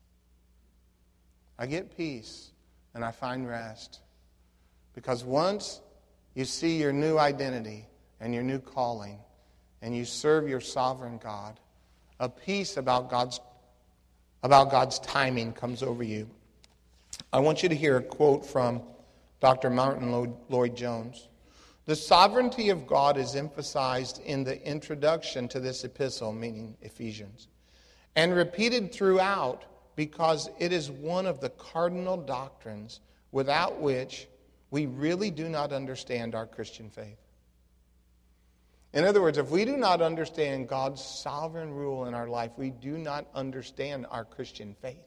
I get peace and I find rest. Because once you see your new identity and your new calling, and you serve your sovereign God, a peace about God's, about God's timing comes over you. I want you to hear a quote from Doctor Martin Lloyd-Jones. The sovereignty of God is emphasized in the introduction to this epistle, meaning Ephesians, and repeated throughout because it is one of the cardinal doctrines without which we really do not understand our Christian faith. In other words, if we do not understand God's sovereign rule in our life, we do not understand our Christian faith.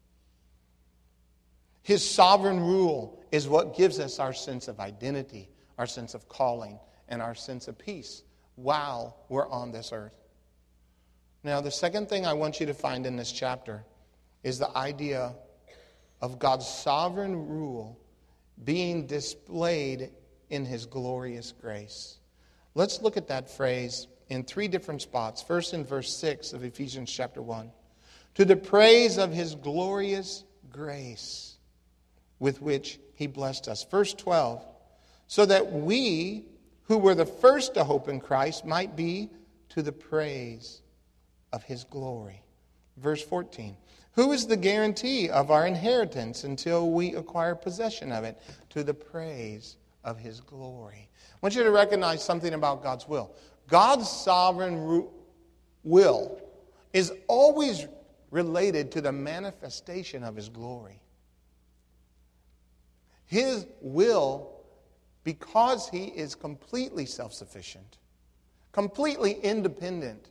His sovereign rule is what gives us our sense of identity, our sense of calling, and our sense of peace while we're on this earth. Now, the second thing I want you to find in this chapter is the idea of God's sovereign rule being displayed in His glorious grace. Let's look at that phrase in three different spots. First, in verse six of Ephesians chapter one. To the praise of His glorious grace with which He blessed us. Verse twelve. So that we, who were the first to hope in Christ, might be to the praise of His glory. Verse fourteen. Who is the guarantee of our inheritance until we acquire possession of it? To the praise of His glory. I want you to recognize something about God's will. God's sovereign will is always related to the manifestation of His glory. His will, because He is completely self-sufficient, completely independent,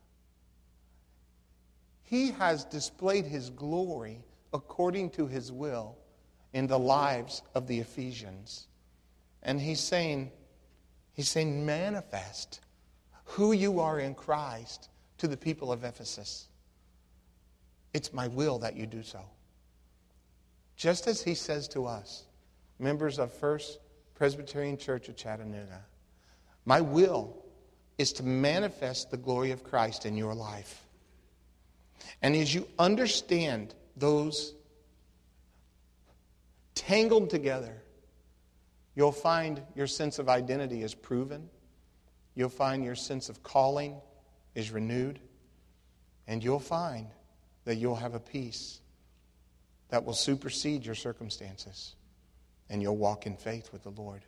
He has displayed His glory according to His will in the lives of the Ephesians. And He's saying, He's saying, manifest who you are in Christ to the people of Ephesus. It's my will that you do so. Just as He says to us, members of First Presbyterian Church of Chattanooga, my will is to manifest the glory of Christ in your life. And as you understand those tangled together, you'll find your sense of identity is proven. You'll find your sense of calling is renewed. And you'll find that you'll have a peace that will supersede your circumstances. And you'll walk in faith with the Lord.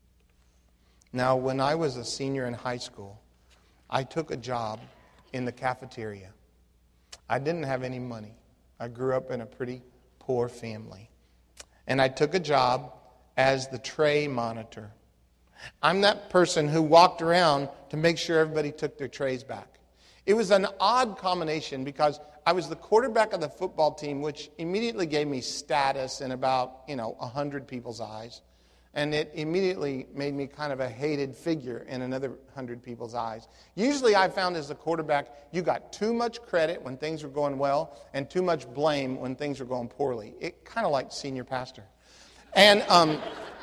Now, when I was a senior in high school, I took a job in the cafeteria. I didn't have any money. I grew up in a pretty poor family. And I took a job as the tray monitor. I'm that person who walked around to make sure everybody took their trays back. It was an odd combination because I was the quarterback of the football team, which immediately gave me status in about, you know, a hundred people's eyes. And it immediately made me kind of a hated figure in another hundred people's eyes. Usually I found as a quarterback, you got too much credit when things were going well and too much blame when things were going poorly. It kind of like senior pastor. And um,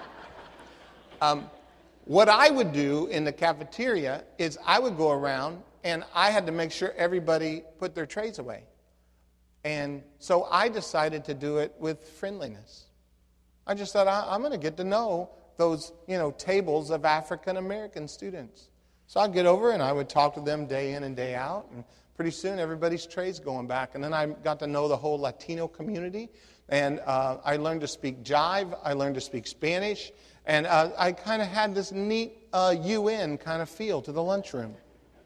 um, what I would do in the cafeteria is I would go around and I had to make sure everybody put their trays away. And so I decided to do it with friendliness. I just thought, I'm going to get to know those, you know, tables of African-American students. So I'd get over and I would talk to them day in and day out. And pretty soon everybody's trays going back. And then I got to know the whole Latino community. And uh, I learned to speak jive. I learned to speak Spanish. And uh, I kind of had this neat uh, U N kind of feel to the lunchroom.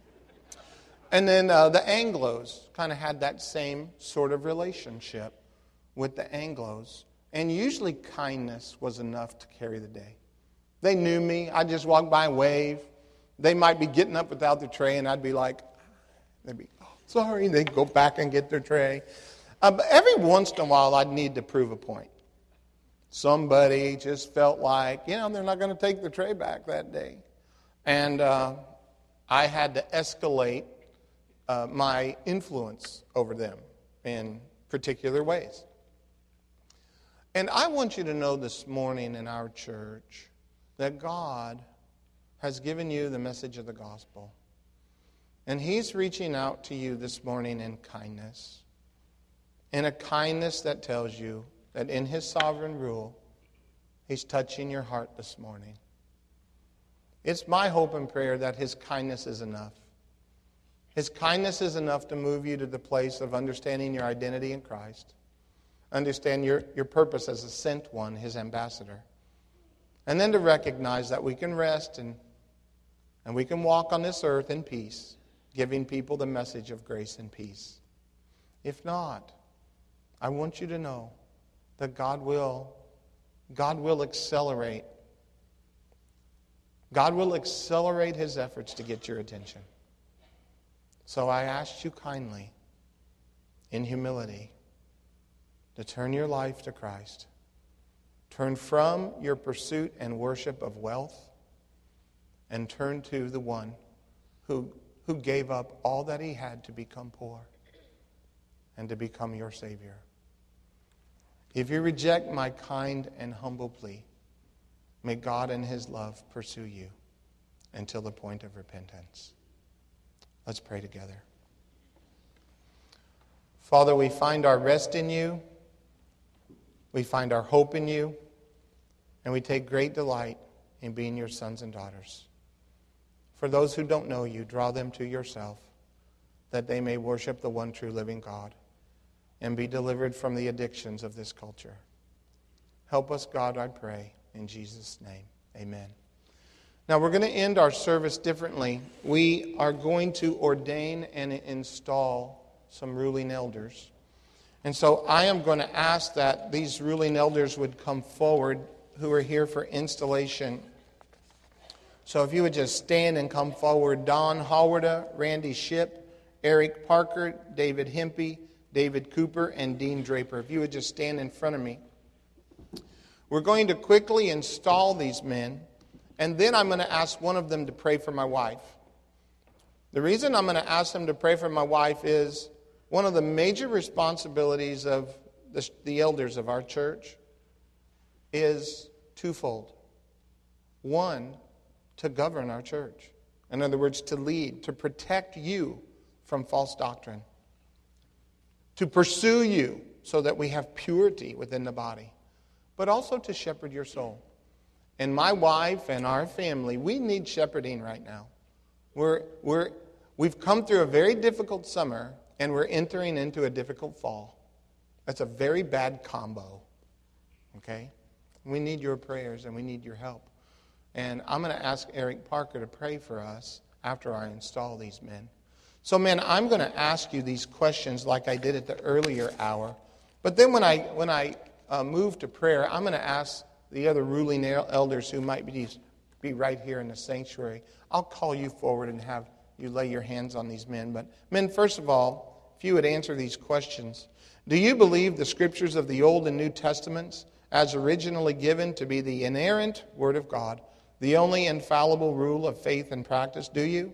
And then uh, the Anglos kind of had that same sort of relationship with the Anglos. And usually kindness was enough to carry the day. They knew me. I'd just walk by and wave. They might be getting up without their tray, and I'd be like, they'd be, oh, sorry. And they'd go back and get their tray. Uh, but every once in a while, I'd need to prove a point. Somebody just felt like, you know, they're not going to take their tray back that day. And uh, I had to escalate uh, my influence over them in particular ways. And I want you to know this morning in our church that God has given you the message of the gospel. And He's reaching out to you this morning in kindness. In a kindness that tells you that in His sovereign rule, He's touching your heart this morning. It's my hope and prayer that His kindness is enough. His kindness is enough to move you to the place of understanding your identity in Christ, understand your, your purpose as a sent one, His ambassador, and then to recognize that we can rest and, and we can walk on this earth in peace, giving people the message of grace and peace. If not, I want you to know that God will, God will accelerate. God will accelerate His efforts to get your attention. So I ask you kindly, in humility, to turn your life to Christ. Turn from your pursuit and worship of wealth and turn to the one who, who gave up all that He had to become poor and to become your Savior. If you reject my kind and humble plea, may God in His love pursue you until the point of repentance. Let's pray together. Father, we find our rest in you. We find our hope in you. And we take great delight in being your sons and daughters. For those who don't know you, draw them to yourself, that they may worship the one true living God and be delivered from the addictions of this culture. Help us, God, I pray, in Jesus' name. Amen. Now, we're going to end our service differently. We are going to ordain and install some ruling elders. And so I am going to ask that these ruling elders would come forward who are here for installation. So if you would just stand and come forward. Don Hawarda, Randy Shipp, Eric Parker, David Hempy, David Cooper, and Dean Draper. If you would just stand in front of me. We're going to quickly install these men, and then I'm going to ask one of them to pray for my wife. The reason I'm going to ask them to pray for my wife is one of the major responsibilities of the, the elders of our church is twofold. One, to govern our church. In other words, to lead, to protect you from false doctrine. To pursue you so that we have purity within the body. But also to shepherd your soul. And my wife and our family, we need shepherding right now. We're, we're, we've come through a very difficult summer, and we're entering into a difficult fall. That's a very bad combo. Okay? We need your prayers, and we need your help. And I'm going to ask Eric Parker to pray for us after I install these men. So, men, I'm going to ask you these questions like I did at the earlier hour. But then when I when I uh, move to prayer, I'm going to ask the other ruling elders who might be, be right here in the sanctuary. I'll call you forward and have you lay your hands on these men. But, men, first of all, if you would answer these questions. Do you believe the scriptures of the Old and New Testaments as originally given to be the inerrant Word of God, the only infallible rule of faith and practice? Do you?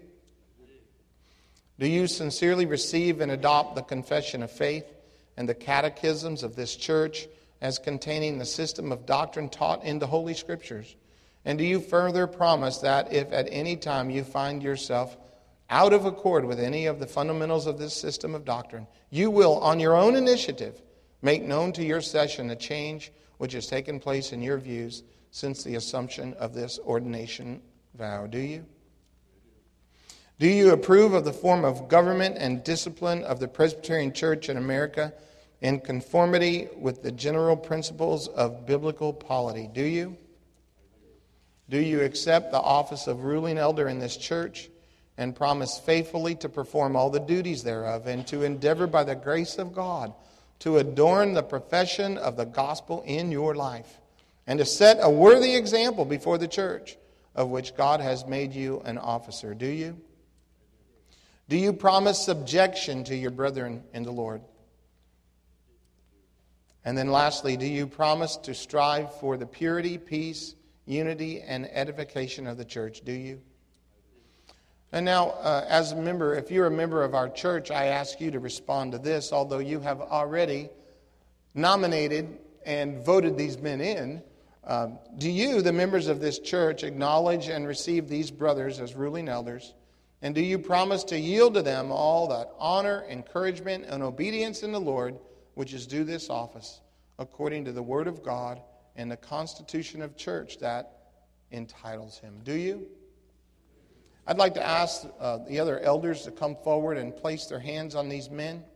Do you sincerely receive and adopt the confession of faith and the catechisms of this church as containing the system of doctrine taught in the Holy Scriptures? And do you further promise that if at any time you find yourself out of accord with any of the fundamentals of this system of doctrine, you will, on your own initiative, make known to your session a change which has taken place in your views since the assumption of this ordination vow? Do you? Do you approve of the form of government and discipline of the Presbyterian Church in America in conformity with the general principles of biblical polity? Do you? Do you accept the office of ruling elder in this church and promise faithfully to perform all the duties thereof and to endeavor by the grace of God to adorn the profession of the gospel in your life and to set a worthy example before the church of which God has made you an officer? Do you? Do you promise subjection to your brethren in the Lord? And then lastly, do you promise to strive for the purity, peace, unity, and edification of the church? Do you? And now, uh, as a member, if you're a member of our church, I ask you to respond to this, although you have already nominated and voted these men in. Um, do you, the members of this church, acknowledge and receive these brothers as ruling elders? And do you promise to yield to them all that honor, encouragement, and obedience in the Lord, which is due this office, according to the Word of God and the constitution of church that entitles him? Do you? I'd like to ask uh, the other elders to come forward and place their hands on these men.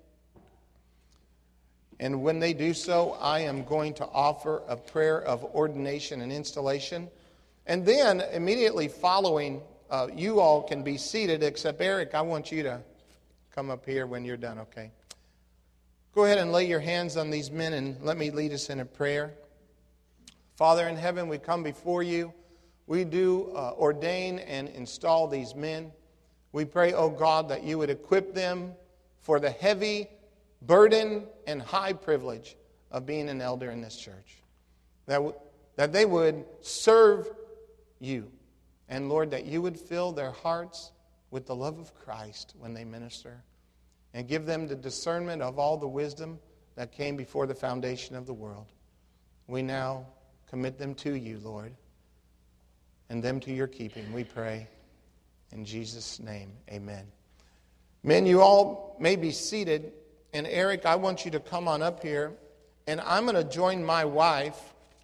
And when they do so, I am going to offer a prayer of ordination and installation. And then, immediately following, uh, you all can be seated, except Eric, I want you to come up here when you're done, okay? Go ahead and lay your hands on these men and let me lead us in a prayer. Father in heaven, we come before you. We do uh, ordain and install these men. We pray, oh God, that you would equip them for the heavy burden and high privilege of being an elder in this church. That, w- that they would serve you. And Lord, that you would fill their hearts with the love of Christ when they minister. And give them the discernment of all the wisdom that came before the foundation of the world. We now commit them to you, Lord. And them to your keeping, we pray. In Jesus' name, amen. Men, you all may be seated. And Eric, I want you to come on up here. And I'm going to join my wife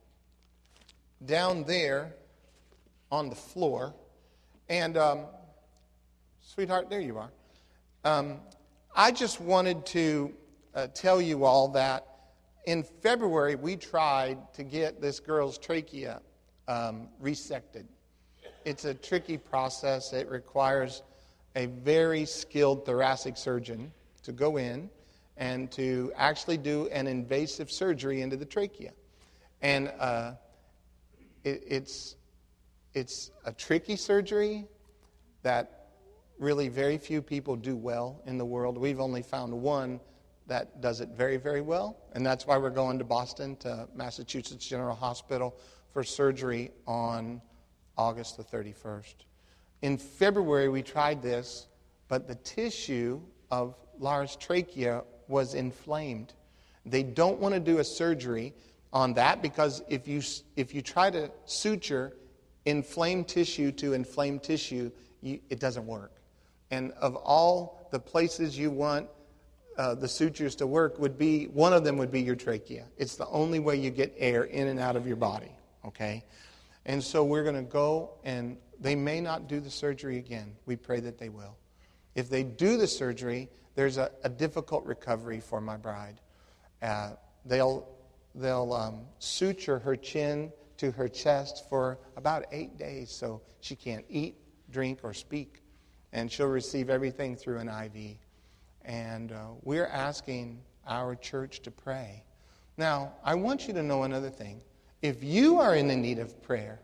down there on the floor. And, um, sweetheart, there you are. Um, I just wanted to uh, tell you all that in February we tried to get this girl's trachea um, resected. It's a tricky process. It requires a very skilled thoracic surgeon to go in and to actually do an invasive surgery into the trachea. And uh, it, it's, it's a tricky surgery that really very few people do well in the world. We've only found one that does it very, very well. And that's why we're going to Boston, to Massachusetts General Hospital for surgery on August the thirty-first. In February, we tried this, but the tissue of Laura's trachea was inflamed. They don't want to do a surgery on that because if you if you try to suture inflamed tissue to inflamed tissue, you, it doesn't work. And of all the places you want uh, the sutures to work, would be one of them would be your trachea. It's the only way you get air in and out of your body. Okay. And so we're going to go, and they may not do the surgery again. We pray that they will. If they do the surgery, there's a, a difficult recovery for my bride. Uh, they'll they'll um, suture her chin to her chest for about eight days, so she can't eat, drink, or speak. And she'll receive everything through an I V. And uh, we're asking our church to pray. Now, I want you to know another thing. If you are in the need of prayer,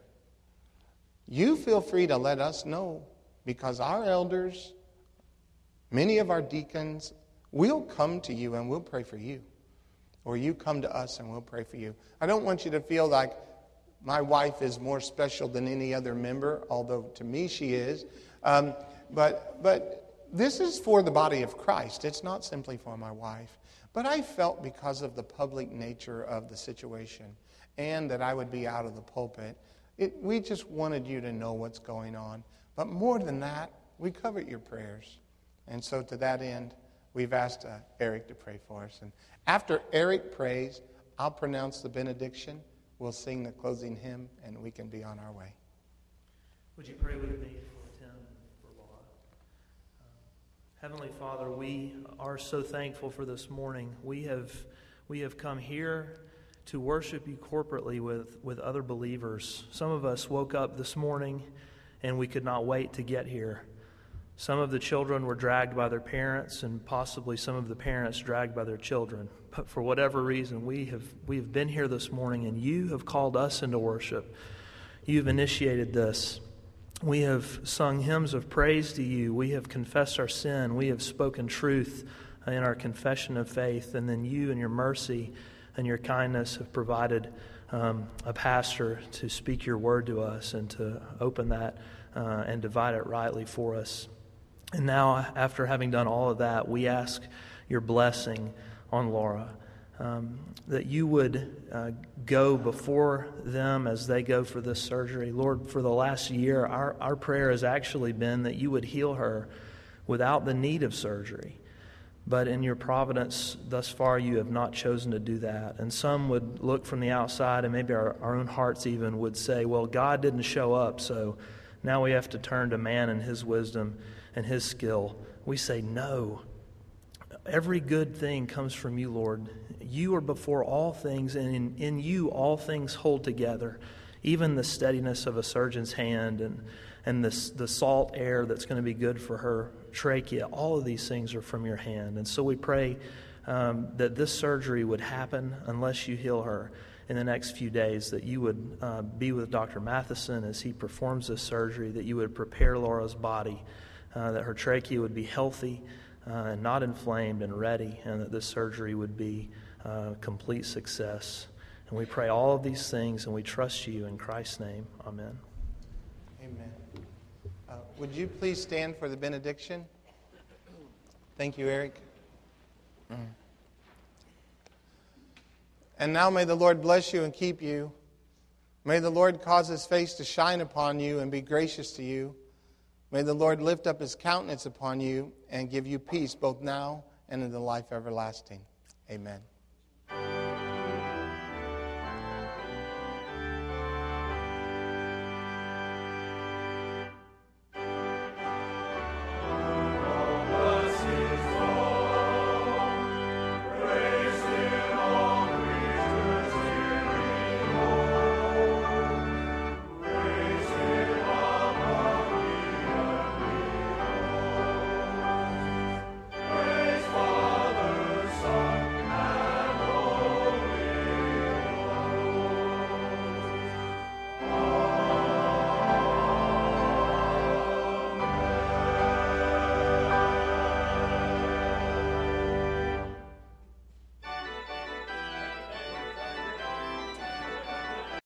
you feel free to let us know, because our elders, many of our deacons, we'll come to you and we'll pray for you. Or you come to us and we'll pray for you. I don't want you to feel like my wife is more special than any other member, although to me she is. Um, but but this is for the body of Christ. It's not simply for my wife. But I felt, because of the public nature of the situation and that I would be out of the pulpit, it, we just wanted you to know what's going on. But more than that, we covet your prayers. And so to that end, we've asked uh, Eric to pray for us. And after Eric prays, I'll pronounce the benediction. We'll sing the closing hymn, and we can be on our way. Would you pray with me for Tim and for Laura? Uh, Heavenly Father, we are so thankful for this morning. We have we have come here to worship you corporately with, with other believers. Some of us woke up this morning and we could not wait to get here. Some of the children were dragged by their parents, and possibly some of the parents dragged by their children. But for whatever reason, we have we have been here this morning, and you have called us into worship. You've initiated this. We have sung hymns of praise to you. We have confessed our sin. We have spoken truth in our confession of faith. And then you, in your mercy and your kindness, have provided um, a pastor to speak your word to us and to open that uh, and divide it rightly for us. And now, after having done all of that, we ask your blessing on Laura, um, that you would uh, go before them as they go for this surgery. Lord, for the last year, our, our prayer has actually been that you would heal her without the need of surgery. But in your providence, thus far, you have not chosen to do that. And some would look from the outside, and maybe our, our own hearts even would say, well, God didn't show up, so Now we have to turn to man and his wisdom and his skill. We say, no. Every good thing comes from you, Lord. You are before all things, and in, in you all things hold together. Even the steadiness of a surgeon's hand and, and this, the salt air that's going to be good for her trachea, all of these things are from your hand. And so we pray um, that this surgery would happen unless you heal her in the next few days, that you would uh, be with Doctor Matheson as he performs this surgery, that you would prepare Laura's body, uh, that her trachea would be healthy uh, and not inflamed and ready, and that this surgery would be uh, complete success. And we pray all of these things, and we trust you in Christ's name. Amen. Amen. Uh, would you please stand for the benediction? Thank you, Eric. Mm. And now may the Lord bless you and keep you. May the Lord cause his face to shine upon you and be gracious to you. May the Lord lift up his countenance upon you and give you peace both now and in the life everlasting. Amen.